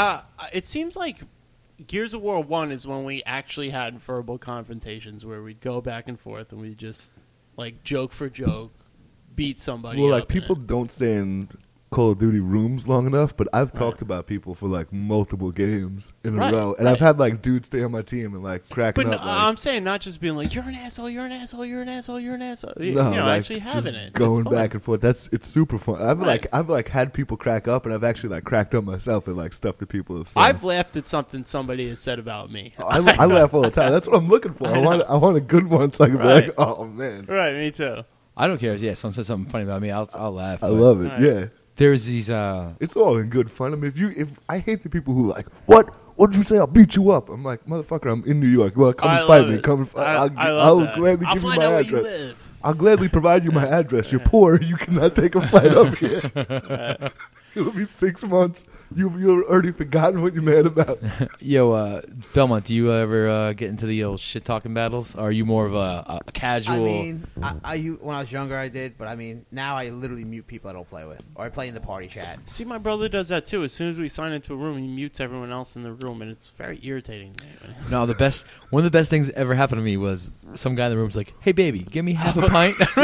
It seems like Gears of War 1 is when we actually had verbal confrontations where we'd go back and forth and we'd just, like, joke for joke, beat somebody Well, up like, people don't stay in Call of Duty rooms long enough, but I've talked about people for, like, multiple games in a row. And I've had, like, dudes stay on my team and, like, cracking But up. Like, I'm saying not just being like, you're an asshole, you're an asshole, you're an asshole, you're an asshole. You no, know, like, actually having just it. going It's fun. back and forth. It's super fun. Right. I've had people crack up, and I've actually, like, cracked up myself at, like, stuff that people have said. I've laughed at something somebody has said about me. I laugh all the time. That's what I'm looking for. I want a good one so I can be Right. like, oh, man. Right, me too. I don't care. Yeah, someone says something funny about me, I'll laugh. I but love it. Right. Yeah. There's these. It's all in good fun. I mean, if I hate the people who like, what did you say? I'll beat you up. I'm like, motherfucker, I'm in New York. Well, come I and fight love me. it. Come and fight. I I'll love that. gladly I'll give you find my out where you address. live. I'll gladly provide you my address. You're poor. You cannot take a flight up here. It'll be 6 months. You've already forgotten what you're mad about. Yo, Belmont, do you ever get into the old shit talking battles? Or are you more of a casual? I mean, when I was younger, I did, but I mean, now I literally mute people I don't play with, or I play in the party chat. See, my brother does that too. As soon as we sign into a room, he mutes everyone else in the room, and it's very irritating to me. No, one of the best things that ever happened to me was some guy in the room was like, "Hey, baby, give me half a pint." That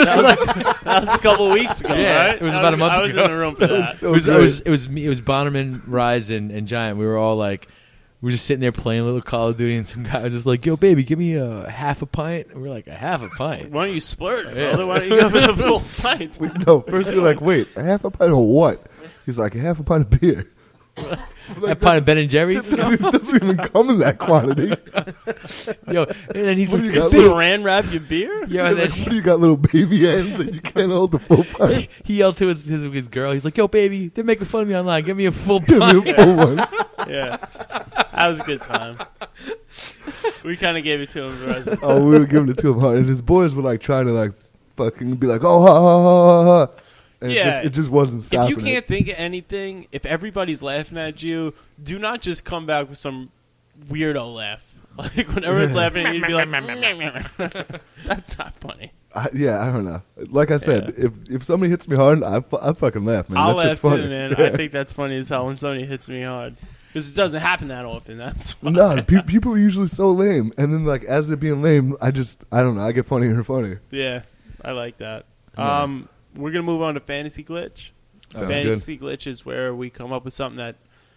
was a couple weeks ago, Yeah, right? it was about a month I was ago. in the room for that. So it was great. it was me, it was Bonnerman, Rise, and Giant. We were all like, we were just sitting there playing a little Call of Duty, and some guy was just like, "Yo, baby, give me a half a pint." And we're like, "A half a pint?" Why don't you splurge, Yeah. brother? Why don't you go for the full pint? Wait, no, first you're like, wait, a half a pint of what? He's like, a half a pint of beer. A pint of Ben and Jerry's. It doesn't even come in that quantity. Yo, and then he's What like, do you got, "Baby." Saran wrap your beer? Yo, and then Like, what do you got, little baby hands that you can't hold the full pint? he yelled to his girl. He's like, "Yo, baby, they're making fun of me online. Give me a full Give pint." me a full one. Yeah. That was a good time. We kind of gave it to him the rest of the time. Oh, we were giving it to him hard, and his boys were like trying to like fucking be like, oh, ha, ha, ha, ha, ha. And Yeah. it just wasn't If stopping. you can't think of anything, if everybody's laughing at you, do not just come back with some weirdo laugh. Like when everyone's laughing, you'd be like, "That's not funny." I don't know. Like I said, if somebody hits me hard, I fucking laugh, man. I'll That shit's laugh funny. too, man. I think that's funny as hell when somebody hits me hard because it doesn't happen that often. That's why. No, people are usually so lame, and then like as they're being lame, I don't know. I get funnier and funnier. Yeah, I like that. Yeah. We're gonna move on to Fantasy Glitch. Sounds Fantasy Glitch is where we come up with something that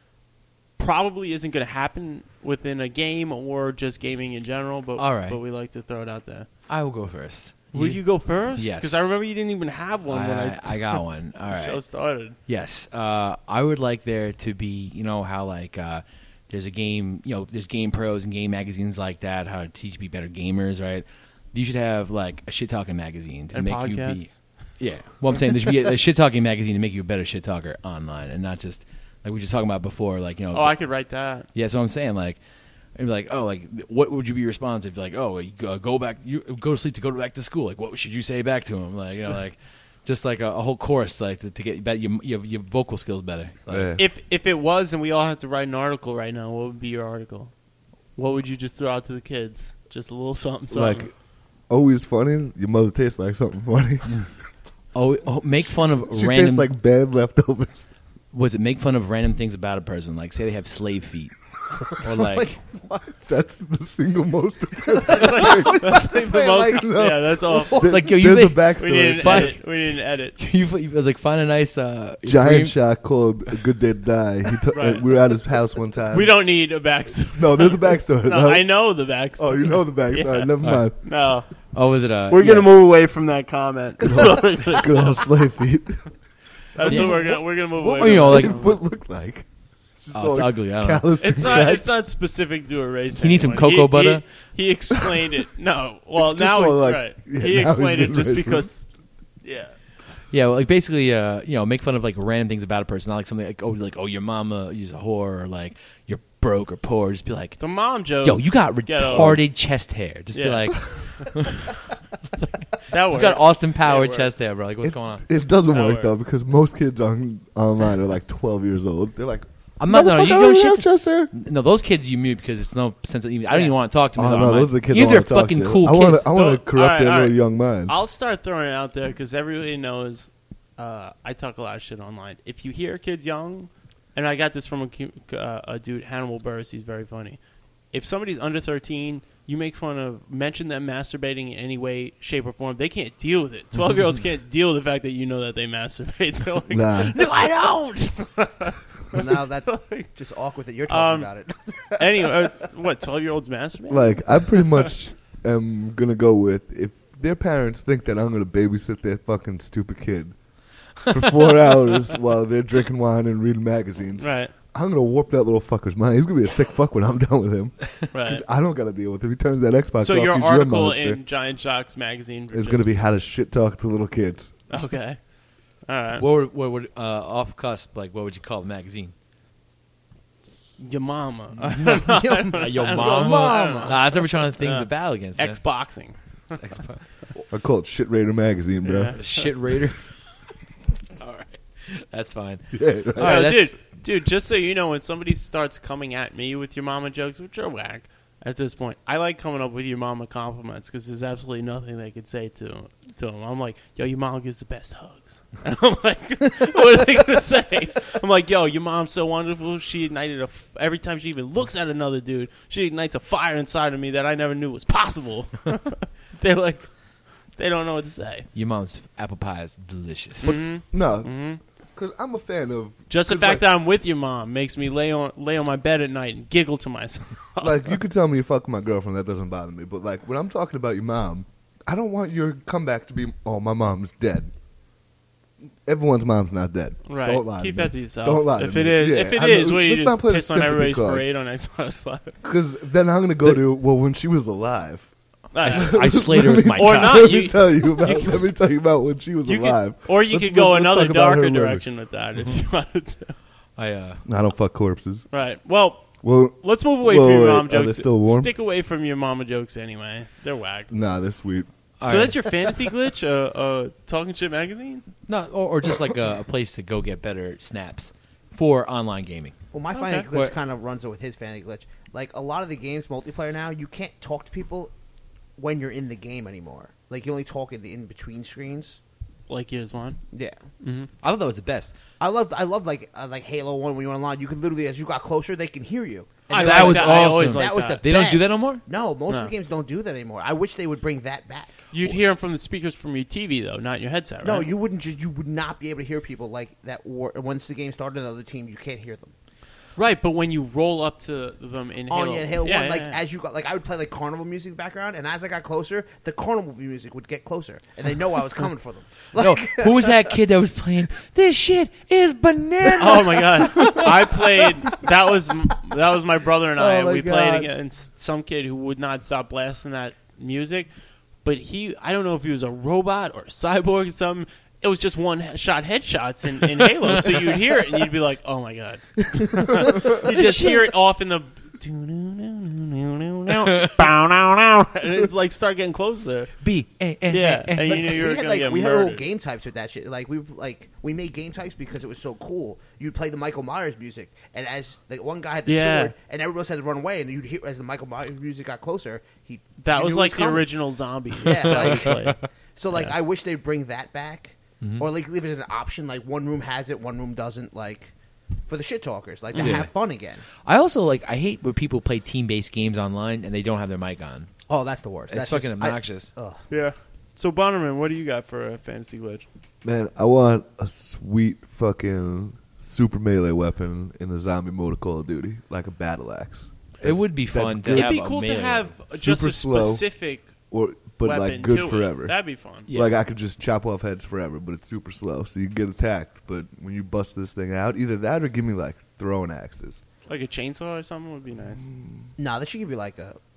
probably isn't going to happen within a game or just gaming in general. But All right. but we like to throw it out there. I will go first. Will you go first? Yes. Because I remember you didn't even have one when I got one. All the show right. started. Yes. I would like there to be, you know, how like there's a game, you know, there's game pros and game magazines like that, how to teach you to be better gamers, right? You should have like a shit talking magazine to And make podcasts. you be. Yeah. Well, I'm saying there should be a shit talking magazine to make you a better shit talker online, and not just like we were just talking about before, like, you know. Oh, I could write that. Yeah, so I'm saying like, and be like, oh, like what would you be responsive? Like, oh, you go back, you go to sleep to go back to school. Like, what should you say back to him? Like, you know, like just like a whole course, like to get better, your vocal skills better. Like, Yeah. If it was and we all had to write an article right now, what would be your article? What would you just throw out to the kids? Just a little something, something. Like always funny. Your mother tastes like something funny. oh, make fun of She random. tastes like bad leftovers. Was it make fun of random things about a person? Like, say they have slave feet, or like That's the single most. that's like the Say, most, like, no. yeah, that's all. it's like yo, you There's a think- We backstory. didn't Fine. edit. We didn't edit. you was like find a nice Giant dream- Shot called A Good Day to Die. Right. We were at his house one time. We don't need a backstory. No, there's a backstory. No, I know the backstory. Oh, you know the backstory. Yeah. Never mind. No, Oh, was it we're gonna move away from that comment. That's what we're gonna, Good old slave feet. that's what we're gonna move away. Well, you know, from. like- What it look like? Oh, it's ugly. I don't know. Calloused It's and not. cracked. It's not specific to a race. He needs some anyone. cocoa butter? He explained it. No. Well, It's just now all he's like- right. yeah, He now he's explained it getting just racist. because. Yeah. Yeah, well, like basically, make fun of like random things about a person, not like something like oh, your mama is a whore, or like you're broke or poor. Just be like, The mom joke. yo, you got Get over. retarded chest hair. Just be Yeah. like, That you works. got Austin Power Yeah, chest hair, bro. Like, what's going on? It doesn't That work though works. because most kids online are like 12 years old. They're like, I'm not. No, "Motherfucker, you I don't don't have shit. chest hair." No, those kids you mute because it's no sense of even. I don't even want to talk to them. Oh, no, those are the kids I Either want to talk fucking to. cool I kids. I want No, to corrupt alright, their alright. little young minds. I'll start throwing it out there because everybody knows I talk a lot of shit online. If you hear kids young, and I got this from a dude, Hannibal Burris, he's very funny. If somebody's under 13, you make fun of, mention them masturbating in any way, shape, or form, they can't deal with it. 12-year-olds can't deal with the fact that you know that they masturbate. They're like, Nah. no, I don't! Well, now that's just awkward that you're talking about it. Anyway, what, 12-year-olds masturbate? Like, I pretty much am gonna go with if their parents think that I'm gonna babysit their fucking stupid kid for 4 hours while they're drinking wine and reading magazines. Right, I'm gonna warp that little fucker's mind. He's gonna be a sick fuck when I'm done with him. right. I don't gotta deal with it. He turns that Xbox So off. your he's article your monster. in Giant Shocks magazine is gonna be how to shit talk to little kids. Okay. All right. What would off cusp? Like, what would you call the magazine? Your mama. Your mama. Nah, that's what we're trying to think the battle against. man. Xboxing. Xbox. I call it Shit Raider magazine, bro. Yeah. Shit Raider. All right, that's fine. Yeah, right. All right, Yo, that's- dude, just so you know, when somebody starts coming at me with your mama jokes, which are whack at this point, I like coming up with your mama compliments because there's absolutely nothing they could say to them. I'm like, yo, your mom gives the best hugs. And I'm like, what are they going to say? I'm like, yo, your mom's so wonderful. She ignited every time she even looks at another dude, she ignites a fire inside of me that I never knew was possible. They're like, they don't know what to say. Your mom's apple pie is delicious. Mhm. No, Mhm. because I'm a fan of Just the 'cause, fact like, that I'm with your mom makes me lay on my bed at night and giggle to myself. like you could tell me you fuck my girlfriend, that doesn't bother me. But like when I'm talking about your mom, I don't want your comeback to be, "Oh, my mom's dead." Everyone's mom's not dead. Right. Don't lie. Keep to me. that to yourself. Don't lie. If to it me. is, Yeah, if it I is, know- what you let's not just play the piss on sympathy everybody's card. parade on Xbox Live. Because then I'm gonna go to when she was alive. I slayed her with my Or cock. not. Let You- me tell you about. Let me tell you about when she was You alive. could, or you Let's- could go let's another talk about her darker later. direction with that if you wanted to. I don't fuck corpses. Right. Well, Well, let's move away Whoa, from your wait, mom are they jokes. still warm? Stick away from your mama jokes anyway. They're whack. nah, they're sweet. All So right. that's your fantasy glitch? Talking Shit magazine? No, or just like a place to go get better snaps for online gaming. Well, my Okay. Fanny Glitch What- kind of runs with his Fanny Glitch. Like, a lot of the games, multiplayer now, you can't talk to people when you're in the game anymore. Like, you only talk in the in-between screens. Like Gears 1? Yeah. Mm-hmm. I thought that was the best. I love like Halo 1 when you were online. You could literally, as you got closer, they can hear you. And I they're that like- was I always awesome. liked That was the They don't do that best. no more? No, most No. of the games don't do that anymore. I wish they would bring that back. You'd hear them from the speakers from your TV, though, not your headset, right? No, you wouldn't. You would not be able to hear people like that. Once the game started, another team, you can't hear them. Right, but when you roll up to them in Oh Halo... yeah, Halo yeah, 1. Like yeah. as you got, like I would play like carnival music in the background, and as I got closer, the carnival music would get closer, and they know I was coming for them. No, who was that kid that was playing? This shit is bananas. Oh my god! I played. That was my brother and I. Oh, my we played God. against some kid who would not stop blasting that music. But I don't know if he was a robot or a cyborg or something. It was just one-shot headshots in Halo, so you'd hear it and you'd be like, "Oh my god!" You just hear it off in the. And it like start getting closer. B-A-N. Yeah, and you knew you were we had gonna get we had little murdered. game types with that shit. Like we made game types because it was so cool. You'd play the Michael Myers music, and as like one guy had the Yeah. sword, and everyone else had to run away, and you'd hear as the Michael Myers music got closer. That you was knew like it the coming. original zombies. Yeah, that we like- played. So like Yeah. I wish they'd bring that back, or like leave it as an option. Like one room has it, one room doesn't. Like for the shit talkers, like to Yeah. have fun again. I also I hate when people play team-based games online and they don't have their mic on. Oh, that's the worst. It's That's fucking just- obnoxious. Ugh. Yeah. So Bonnerman, what do you got for a fantasy glitch? Man, I want a sweet fucking super melee weapon in the zombie mode of Call of Duty, like a battle axe. It would be That's fun to good. have It'd be a cool to melee have weapon. just Super a slow. specific But weapon like good to forever. it. That'd be fun. Yeah. Like I could just chop off heads forever, but it's super slow, so you get attacked. But when you bust this thing out, either that or give me like throwing axes. Like a chainsaw or something would be nice. No, they should give you like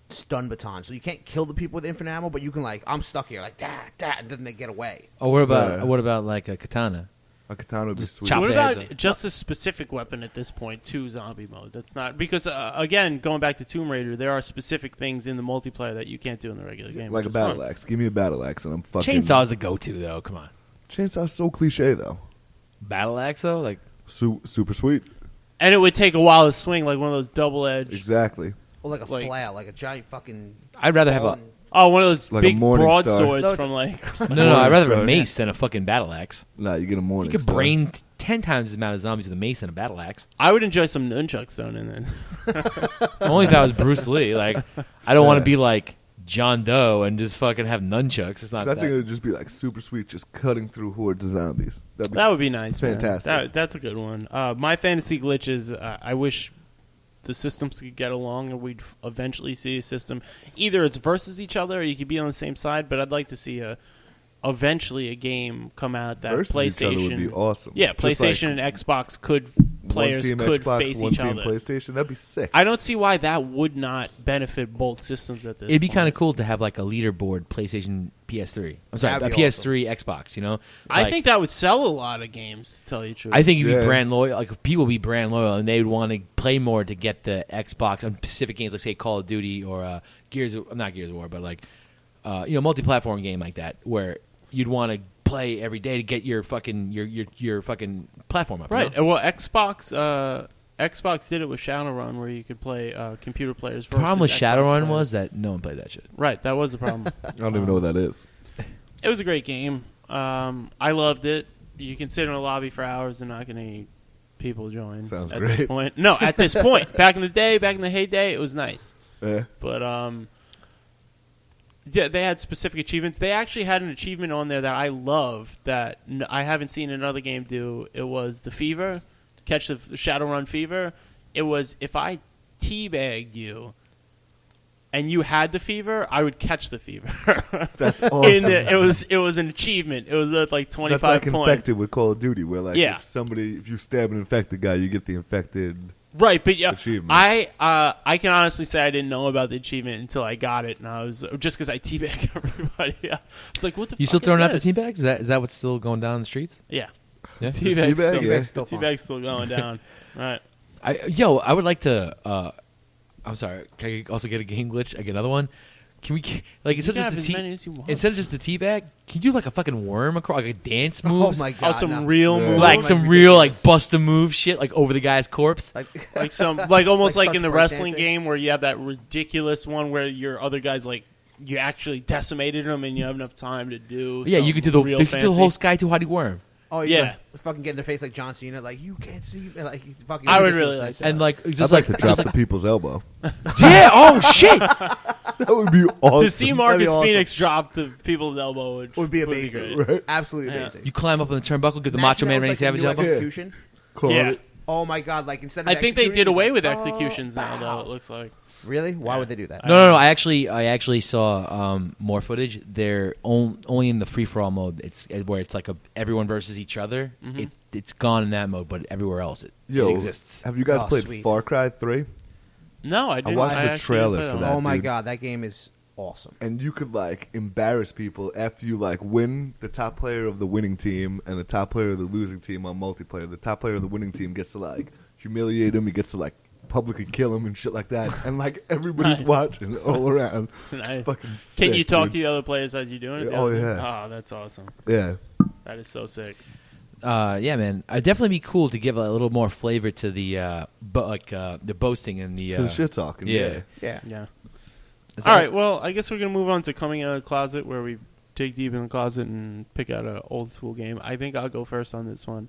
stun baton, so you can't kill the people with infinite ammo, but you can like, I'm stuck here, like and then they get away. Oh, what about Yeah. what about like a katana? A katana would be Just sweet. chop What the heads about off. just a specific weapon at this point to zombie mode? That's not because again, going back to Tomb Raider, there are specific things in the multiplayer that you can't do in the regular game. Like a which is fun. battle axe. Give me a battle axe, and I'm fucking. Chainsaw's the go-to though. Come on, Chainsaw's so cliche though. battle axe though, like Super sweet. And it would take a while to swing, like one of those double-edged. Exactly. Or like a Like- flail, like a giant fucking. I'd rather have a ball. Oh, one of those Like a big Morning Star. broadswords Those- from like. no. I'd rather have a Star. mace than a fucking battle axe. Nah, you get a morning. You could star. brain 10 times the amount of zombies with a mace than a battle axe. I would enjoy some nunchucks thrown in then. Only if I was Bruce Lee. Like, I don't want to Yeah. be like John Doe and just fucking have nunchucks. It's not 'Cause I that. think it would just be like super sweet, just cutting through hordes of zombies. That would be nice. man. Fantastic. That's a good one. My fantasy glitch is I wish the systems could get along and we'd eventually see a system. Either it's versus each other or you could be on the same side, but I'd like to see eventually a game come out that versus each other PlayStation would be awesome. Yeah, Just like PlayStation and Xbox could players one team could Xbox, face one each team other. PlayStation. That'd be sick. I don't see why that would not benefit both systems at this It'd be point. kind of cool to have like a leaderboard PlayStation PS3. I'm sorry, a That'd be PS3 Xbox, you know? I Like, think that would sell a lot of games, to tell you the truth. I think you'd Yeah. be brand loyal. Like, if people would be brand loyal and they'd want to play more to get the Xbox on specific games, like, say, Call of Duty or not Gears of War, but like, multi-platform game like that, where you'd want to play every day to get your fucking your fucking platform up. you Right. know? Well, Xbox did it with Shadowrun, where you could play computer players. The problem with versus Xbox Shadowrun players. was that no one played that shit. Right. That was the problem. I don't even know what that is. It was a great game. I loved it. You can sit in a lobby for hours and not get any people join. Sounds at great. This point. No, at this point, back in the day, back in the heyday, it was nice. Yeah. But yeah, they had specific achievements. They actually had an achievement on there that I love that I haven't seen another game do. It was the fever, catch the Shadowrun fever. It was if I teabagged you and you had the fever, I would catch the fever. That's awesome. It was an achievement. It was at like 25 That's like points. infected with Call of Duty, where like Yeah. if you stab an infected guy, you get the infected. Right, but yeah, Achievement. I can honestly say I didn't know about the achievement until I got it, and I was just because I teabagged everybody. Yeah. It's like what the You fuck still throwing is out the this? tea bags? Is that what's still going down in the streets? Yeah, Yeah. teabag's teabag, still, yeah. Still the fun. teabag's still going down. Right. I would like to. I'm sorry. Can I also get a game glitch? I get another one. Can we like You instead can of have just as the many as you want. instead of just the tea bag? Can you do like a fucking worm across, like a dance moves? Oh my god! Oh, some no. real Yeah. moves, like Oh my some real ridiculous. like bust a move shit like over the guy's corpse. like some like almost Like like in the touch wrestling dancing? game where you have that ridiculous one where your other guys like you actually decimated them and you have enough time to do. Yeah, you could do the real you could do the fancy. whole Sky Too Hottie worm. Oh Yeah. yeah, fucking get in their face like John Cena, like you can't see me, like fucking. I would ridiculous really like like that. And like I'd just like like to drop just the people's elbow. yeah, oh shit. That would be awesome. to see That'd Marcus be awesome. Phoenix drop the people's elbow would be great. amazing, Right? absolutely Yeah. amazing. You climb up on the turnbuckle, get the Imagine Macho that Man was, Randy like, the Savage new elbow. execution. Call Yeah. it. Oh my god! Like instead of I think they executing, did away it's with like, executions now, bow. though. It looks like Really? Why Yeah. would they do that? No. I actually saw more footage. They're only in the free for all mode. It's where it's like everyone versus each other. Mhm. It's gone in that mode, but everywhere else it Yo, exists. have you guys Oh, played sweet. Far Cry 3? no, I didn't. watched I the actually trailer didn't for play that. Oh my dude. god, that game is awesome. And you could like embarrass people after you like win the top player of the winning team and the top player of the losing team on multiplayer. The top player of the winning team gets to like humiliate him. He gets to like publicly kill him and shit like that. And like everybody's Nice. watching all around. Nice. Fucking Can sick, you talk dude. to the other players as you're doing it? Oh, yeah. Oh, that's awesome. Yeah. That is so sick. Yeah, man. I'd definitely be cool to give a little more flavor to the the boasting and the To the shit talking. yeah. Yeah. Yeah. It's All like- right. Well, I guess we're gonna move on to coming out of the closet, where we dig deep in the closet and pick out an old school game. I think I'll go first on this one.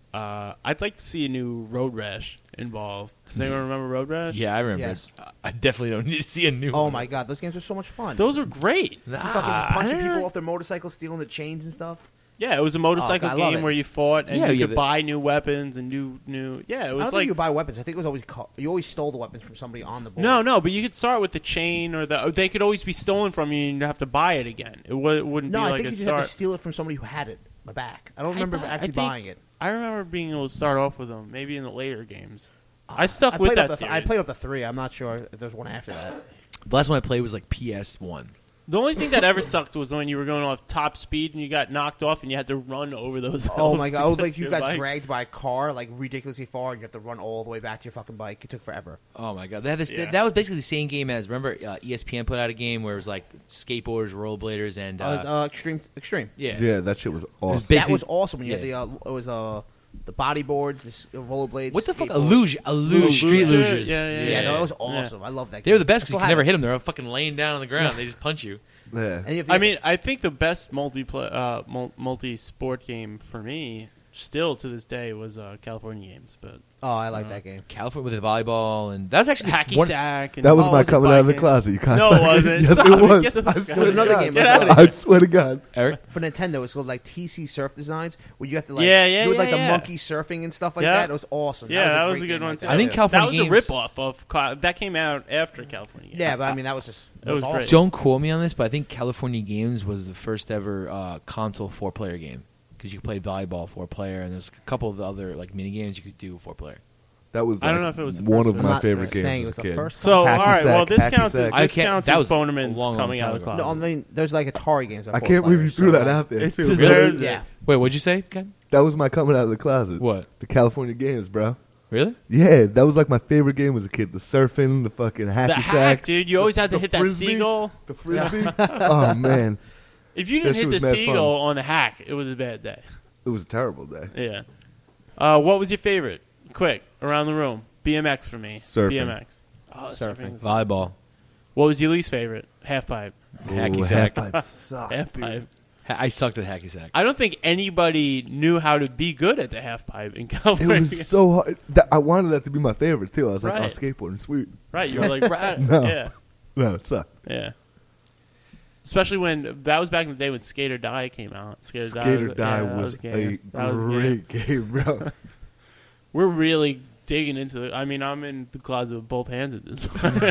I'd like to see a new Road Rash involved. Does anyone remember Road Rash? Yeah, I remember. Yes. I definitely don't need to see a new Oh one. my god, those games are so much fun. Those were great. You fucking Nah, punching I don't people know. off their motorcycles, stealing the chains and stuff. Yeah, it was a motorcycle I love game it. where you fought and Yeah, you yeah, could but- buy new weapons and new. Yeah, it I was don't like think you buy weapons. I think it was always you always stole the weapons from somebody on the board. no, but you could start with the chain or they could always be stolen from you and you have to buy it again. It wouldn't no, be I like think a you just had start. to steal it from somebody who had it. My back. I don't remember I actually think- buying it. I remember being able to start off with them, maybe in the later games. I stuck I with played that up series. I played up to 3. I'm not sure if there's one after that. The last one I played was like PS1. The only thing that ever sucked was when you were going off top speed and you got knocked off and you had to run over those. Oh my god! hills to Like get you to got your bike. dragged by a car like ridiculously far, and you have to run all the way back to your fucking bike. It took forever. Oh my god, they had this, Yeah. that was basically the same game as remember ESPN put out a game where it was like skateboarders, rollerbladers, and Extreme. yeah. Yeah, that shit was awesome. big- That was awesome. When you Yeah. had it was the bodyboards, the rollerblades. What the fuck? skateboard. Street Luge? Lugers. Yeah, no, that was awesome. I love that. They were the game. best I because still you can have never it. hit them. They're all fucking laying down on the ground. They just punch you. Yeah. And if I you- mean, I think the best multi-sport game for me, still to this day, was California Games. But oh, I like that game. California with the volleyball, and that was actually hacky one, sack. And That was Oh, my was it coming out of the biking? closet. You No, it wasn't. Yes, Stop it it. was. Get the I fuck swear out to of here. God. Get out of I swear to God. Eric. For Nintendo, it's called like TC Surf Designs, where you have to like Yeah, do like yeah. the monkey surfing and stuff like Yeah. that. It was awesome. Yeah, that was great a good game one like too. that. I think California that was Games- a ripoff of that came out after California Games. Yeah, but I mean that was just It was awesome. great. Don't quote me on this, but I think California Games was the first ever console 4-player game because you could play volleyball 4-player, and there's a couple of the other like mini games you could do 4-player. That was I don't like, know if it was the one first of one. my I'm not favorite saying games it as was a the kid. first So, time. all right, well, sack, this hacky counts. sack. I This can't- counts that as was a Bonerman's long coming time out of the ago. closet. No, I mean there's like Atari games. That are I can't believe you 4 threw players, that so, out there, It too. deserves Yeah. Wait, what'd you say, Ken? That was my coming out of the closet. What? The California Games, bro. Really? Yeah, that was like my favorite game as a kid. The surfing, the fucking hacky The sack. hack, dude. You always had to the hit that frisbee. seagull. The frisbee. Oh, man. If you That didn't shit hit the was mad seagull on the hack, it was a bad day. It was a terrible day. Yeah. What was your favorite? Quick, around the room. BMX for me. Surfing. BMX. Oh, Surfing. was- Volleyball. What was your least favorite? Half pipe. Hacky Ooh, sack. half-pipe sucked, Half dude. pipe. I sucked at hacky sack. I don't think anybody knew how to be good at the half pipe in It California. was so hard. I wanted that to be my favorite, too. I was like, Right. oh, skateboarding, sweet. Right, you were like, right. No. Yeah, No, it sucked. yeah. Especially when that was back in the day when Skate or Die came out. Skate or Skate or yeah, Die that was a a game. That was a game. great game, bro. We're really digging into it. I mean, I'm in the closet with both hands at this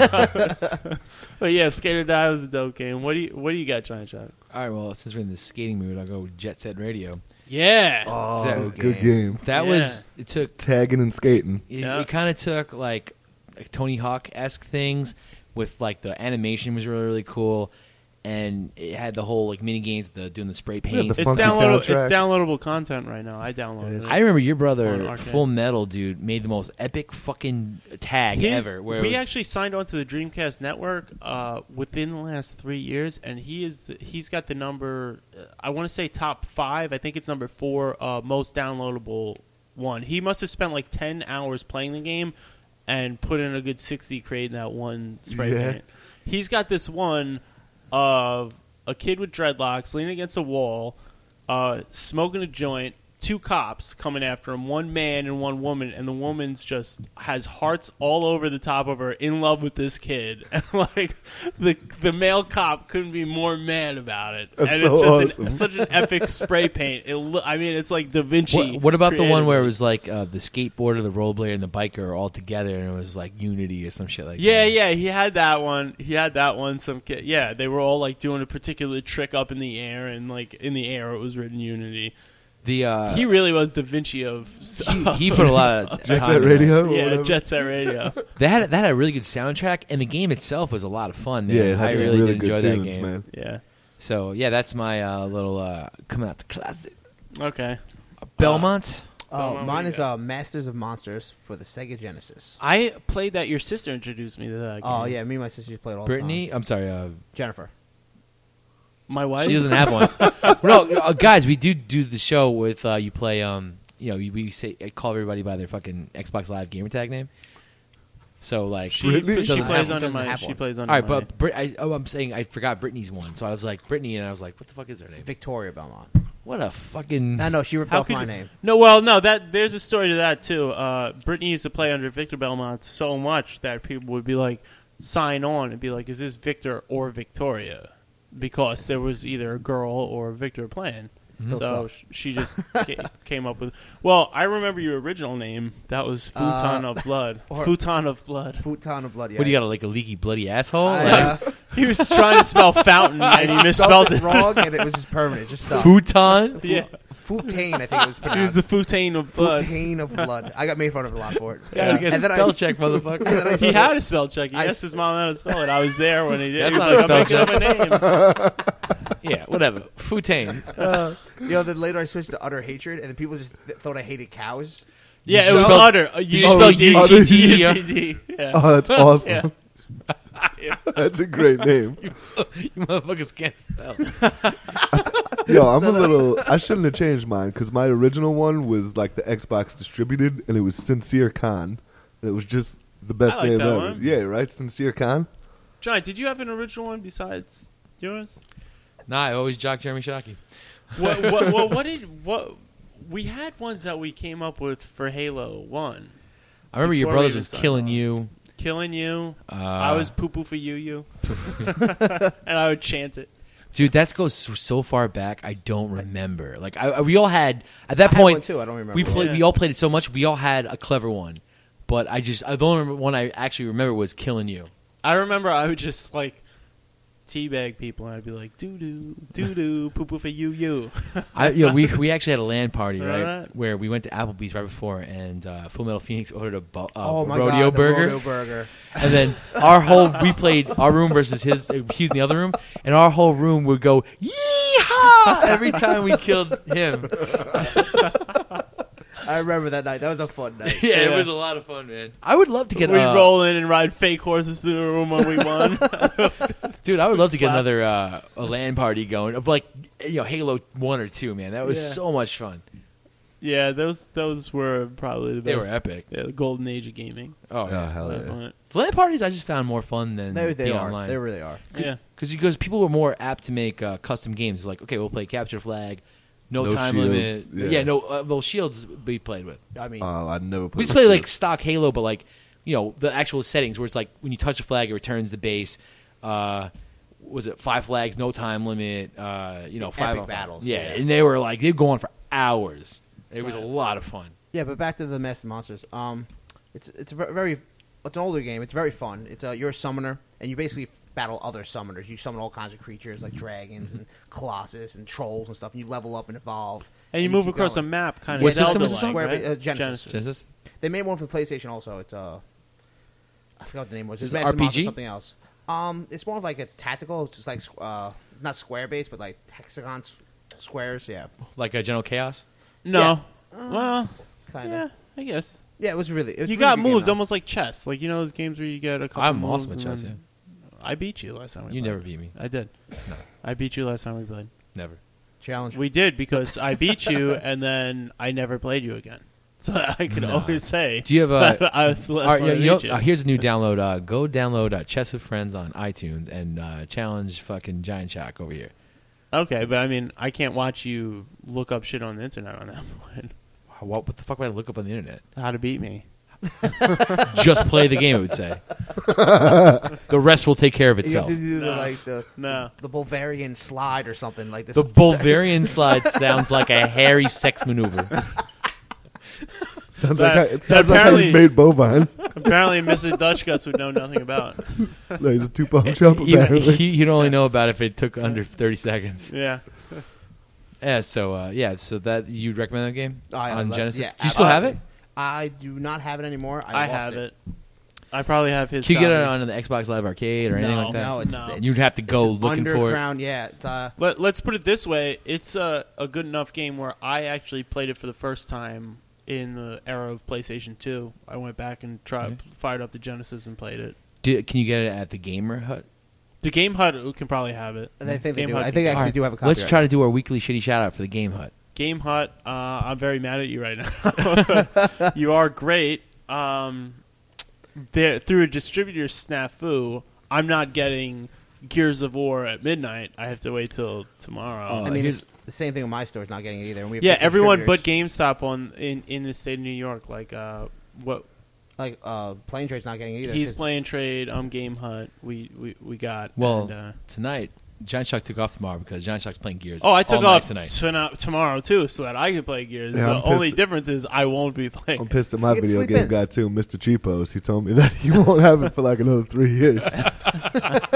point. But yeah, Skate or Die was a dope game. What do you got, Giant Shot? All right, well, since we're in the skating mood, I'll go with Jet Set Radio. Yeah. Oh, That- good game. That Yeah. was, it took, Tagging and skating. Yeah. it kind of took like Tony Hawk-esque things with like the animation was really, really cool. And it had the whole like mini games, doing the spray paint. the It's funky downloadable. soundtrack. It's downloadable content right now. I downloaded it. I remember your On brother, Arcade. Full Metal, dude, made the most epic fucking tag ever. Where we it was, actually signed on to the Dreamcast network within the last 3 years, and he's got the number. I want to say top 5. I think it's number 4 most downloadable one. He must have spent like 10 hours playing the game and put in a good 60 creating that one spray Yeah. paint. He's got this one of a kid with dreadlocks leaning against a wall, smoking a joint, 2 cops coming after him, 1 man and 1 woman, and the woman's just has hearts all over the top of her, in love with this kid. And like the male cop couldn't be more mad about it. That's and so it's just awesome. such an epic spray paint. I mean, it's like Da Vinci. what about the one where it created was like the skateboarder, the rollerblader, and the biker are all together, and it was like Unity or some shit like Yeah, that? yeah, he had that one. Some kid, yeah, they were all like doing a particular trick up in the air, and like in the air it was written Unity. The He really was Da Vinci of. he put a lot of Jet time Set in that. Radio? or Yeah, whatever? Jet Set Radio. That had a really good soundtrack, and the game itself was a lot of fun. Man. Yeah, it had I some really, really did good enjoy that tunes, game. man. Yeah. So yeah, that's my little coming out to classic. Okay. Belmont. What Mine do you is got? Masters of Monsters for the Sega Genesis. I played that. Your sister introduced me to that game. Oh yeah, me and my sister used to play it all Brittany. I'm sorry. the time. Jennifer. My wife. She doesn't have one. No, guys, we do the show with you play. We say call everybody by their fucking Xbox Live gamer tag name. So like, She Brittany? plays Doesn't under have my. one. She plays under all right, my. but I'm saying I forgot Brittany's one, so I was like Brittany, and I was like, what the fuck is her name? Victoria Belmont. What a fucking. No, she ripped How off could my you- name. No, that there's a story to that too. Brittany used to play under Victor Belmont so much that people would be like, sign on and be like, is this Victor or Victoria? Because there was either a girl or a Victor playing. Still So sucks. she just came up with. Well, I remember your original name. That was Futon of Blood. or- Futon of Blood. Futon of Blood. Yeah. What do you got? Like a leaky bloody asshole? I, Like, He was trying to spell fountain and he misspelled spelled it wrong, and it was just permanent. Just stuck. futon. Yeah. Futane, I think it was He was the pronounced. Futane of blood. Futane of blood. I got made fun of a lot for it. Yeah, Yeah. And then spell check, motherfucker. He had a spell check. He I- asked his mom how to spell it. I was there when he did. That's He was not a like, spell I'm making up a name. Yeah, whatever. Futane. Then later I switched to utter hatred, and then people just thought I hated cows. Yeah, You it was spell- utter. Did you spell UTT? Yeah. Oh, that's awesome. Yeah. Yeah. That's a great name. You motherfuckers can't spell. Yo, I'm a little. I shouldn't have changed mine because my original one was like the Xbox distributed, and it was Sincere Khan. And it was just the best I like name that ever. one. Yeah, right, Sincere Khan. John, did you have an original one besides yours? Nah, I always jock Jeremy Shockey. What we had ones that we came up with for Halo 1. I remember your Before we brothers was decided killing on- you. Killing you. I was poo-poo for you. And I would chant it. Dude, that goes so far back. I don't remember. Like we all had at that I had point. one too. I don't remember. We played. Yeah. We all played it so much. We all had a clever one, but the only one I actually remember was killing you. I remember I would just like teabag people and I'd be like doo-doo, poo-poo for you. We actually had a LAN party, Remember right? that? Where we went to Applebee's right before, and Full Metal Phoenix ordered a Oh my rodeo God, the burger. rodeo burger. And then we played our room versus his. He was in the other room, and our whole room would go yeehaw every time we killed him. I remember that night. That was a fun night. Yeah, it Yeah. was a lot of fun, man. I would love to get We'd roll in and ride fake horses through the room when we won. dude. I would love to get Slap. another a LAN party going of like Halo 1 or 2, man. That was Yeah. so much fun. Yeah, those were probably the best. They were epic. Yeah, the golden age of gaming. Oh, Oh, yeah. hell That yeah. point. LAN parties I just found more fun than They being are. online. They really are. Yeah. Because people were more apt to make custom games. Like, okay, we'll play capture flag, no time shields, limit. yeah. No shields we played with. I mean, I'd never. We played just play like Shields. stock Halo, but like the actual settings where it's like when you touch a flag, it returns the base. Was it 5 flags, no time limit? 5 Epic on 5. battles, Yeah, yeah. and they'd go on for hours. It was a lot of fun. yeah, but back to the Masked Monsters. It's an older game. It's very fun. It's you're a summoner, and you basically battle other summoners. You summon all kinds of creatures like dragons and colossus and trolls and stuff. And you level up and evolve. And you move keep across going. a map, kind of What system is this Zelda-like, on? right? Genesis. Genesis? They made one for PlayStation also. It's I forgot what the name was. Is It's it Masked Monsters RPG? something else. It's more of like a tactical. It's just like not square based, but like hexagon squares. Yeah, Like General Chaos? No. Yeah. Well, kind of. yeah, I guess. Yeah, it was really. It was You a got really good moves game, almost like chess. Like, those games where you get a couple I'm moves. awesome at and chess, then- I beat you last time we You played. never beat me. I did. No. I beat you last time we played. Never. though. Challenge. We did because I beat you and then I never played you again. So I can Nah. always say. Do you have a... that I was the last All right, one I beat you. here's a new download. Go download Chess with Friends on iTunes and challenge fucking Giant Shock over here. Okay, but I mean, I can't watch you look up shit on the internet on that point. What the fuck would I look up on the internet? How to beat me. Just play the game, it would say. The rest will take care of You have itself. to do No. No. the Bulgarian slide or something like this. The Bulgarian slide sounds like a hairy sex maneuver. Sounds That- like that it sounds like how apparently- you made bovine. Apparently, Mr. Dutch Guts would know nothing about. Like, he's a 2-bomb jump. Apparently, You'd only know about it if it took under 30 seconds. Yeah. Yeah, so that you'd recommend that game on Genesis? Yeah, Do you still have it? I do not have it anymore. I lost have it. I probably have his. Can you get it copy. on the Xbox Live Arcade or anything No, like that? No, it's, No. it's You'd have to go it's looking for it. underground. Yeah, it's Let's put it this way: it's a good enough game where I actually played it for the first time in the era of PlayStation 2. I went back and fired up the Genesis and played it. Can you get it at the Gamer Hut? The Game Hut can probably have it. I think they Game do. Hut I can think I get it. actually Alright, do have a copy. Let's try to do our weekly shitty shout out for the Game Hut. Game Hut. I'm very mad at you right now. You are great. Through a distributor snafu, I'm not getting Gears of War at midnight. I have to wait till tomorrow. Oh, I mean, here's- it's the same thing with my store. Is not getting it either. And we have yeah, different everyone but distributors. GameStop in the state of New York. Like what like Plane Trade's not getting it either. he's 'cause- playing trade. Game Hut. We got. Well, and, tonight, Giant Shock took off tomorrow because Giant Shock's playing Gears. I took all night off tonight. tomorrow too, so that I can play Gears. Yeah, the I'm only pissed. difference is I won't be playing. I'm pissed at my You can video sleep game in. guy too, Mr. Cheapos. He told me that he won't have it for like another 3 years.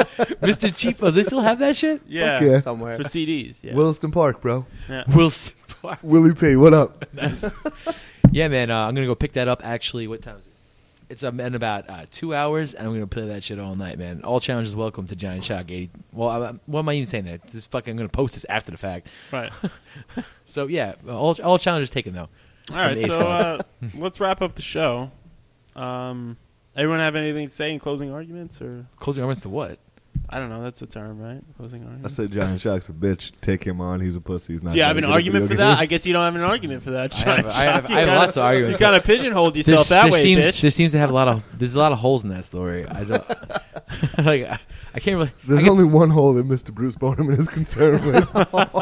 Mr. Cheapos, they still have that shit? Yeah, yeah. somewhere. for CDs. Yeah. Williston Park, bro. Yeah. Wilson. Willie P, what up? Yeah, man. I'm gonna go pick that up. Actually, what time is it? It's in about 2 hours, and I'm gonna play that shit all night, man. All challenges welcome to Giant Shock 80. Well, what am I even saying that? I'm gonna post this after the fact. Right. So yeah, all challenges taken though. All right, the Ace so let's wrap up the show. Everyone have anything to say in closing arguments, or Closing arguments to what? I don't know. That's a term, right? Closing I arguments. said Giant Shock's a bitch. Take him on. He's a pussy. He's not. Do you have very an good at argument for video that? games. I guess you don't have an argument for that. I have lots of arguments. You kind of pigeonholed yourself that way, bitch. There seems to have there's a lot of holes in that story. I don't like. I can't really. There's only one hole that Mr. Bruce Boneman is concerned with.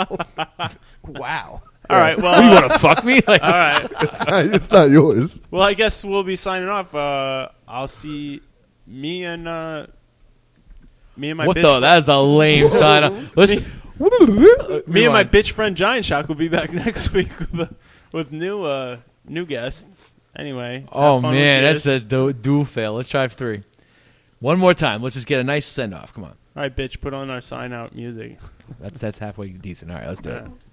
Wow. All right. Well, You want to fuck me? Like, all right. It's not yours. Well, I guess we'll be signing off. I'll see me and my what bitch the? That's a lame sign. Let's. me and my bitch friend Giant Shock will be back next week with new guests. Anyway. Oh have fun man, with that's a dual fail. Let's try 3. One more time. Let's just get a nice send off. Come on. All right, bitch. Put on our sign out music. That's halfway decent. All right, let's do it. Yeah.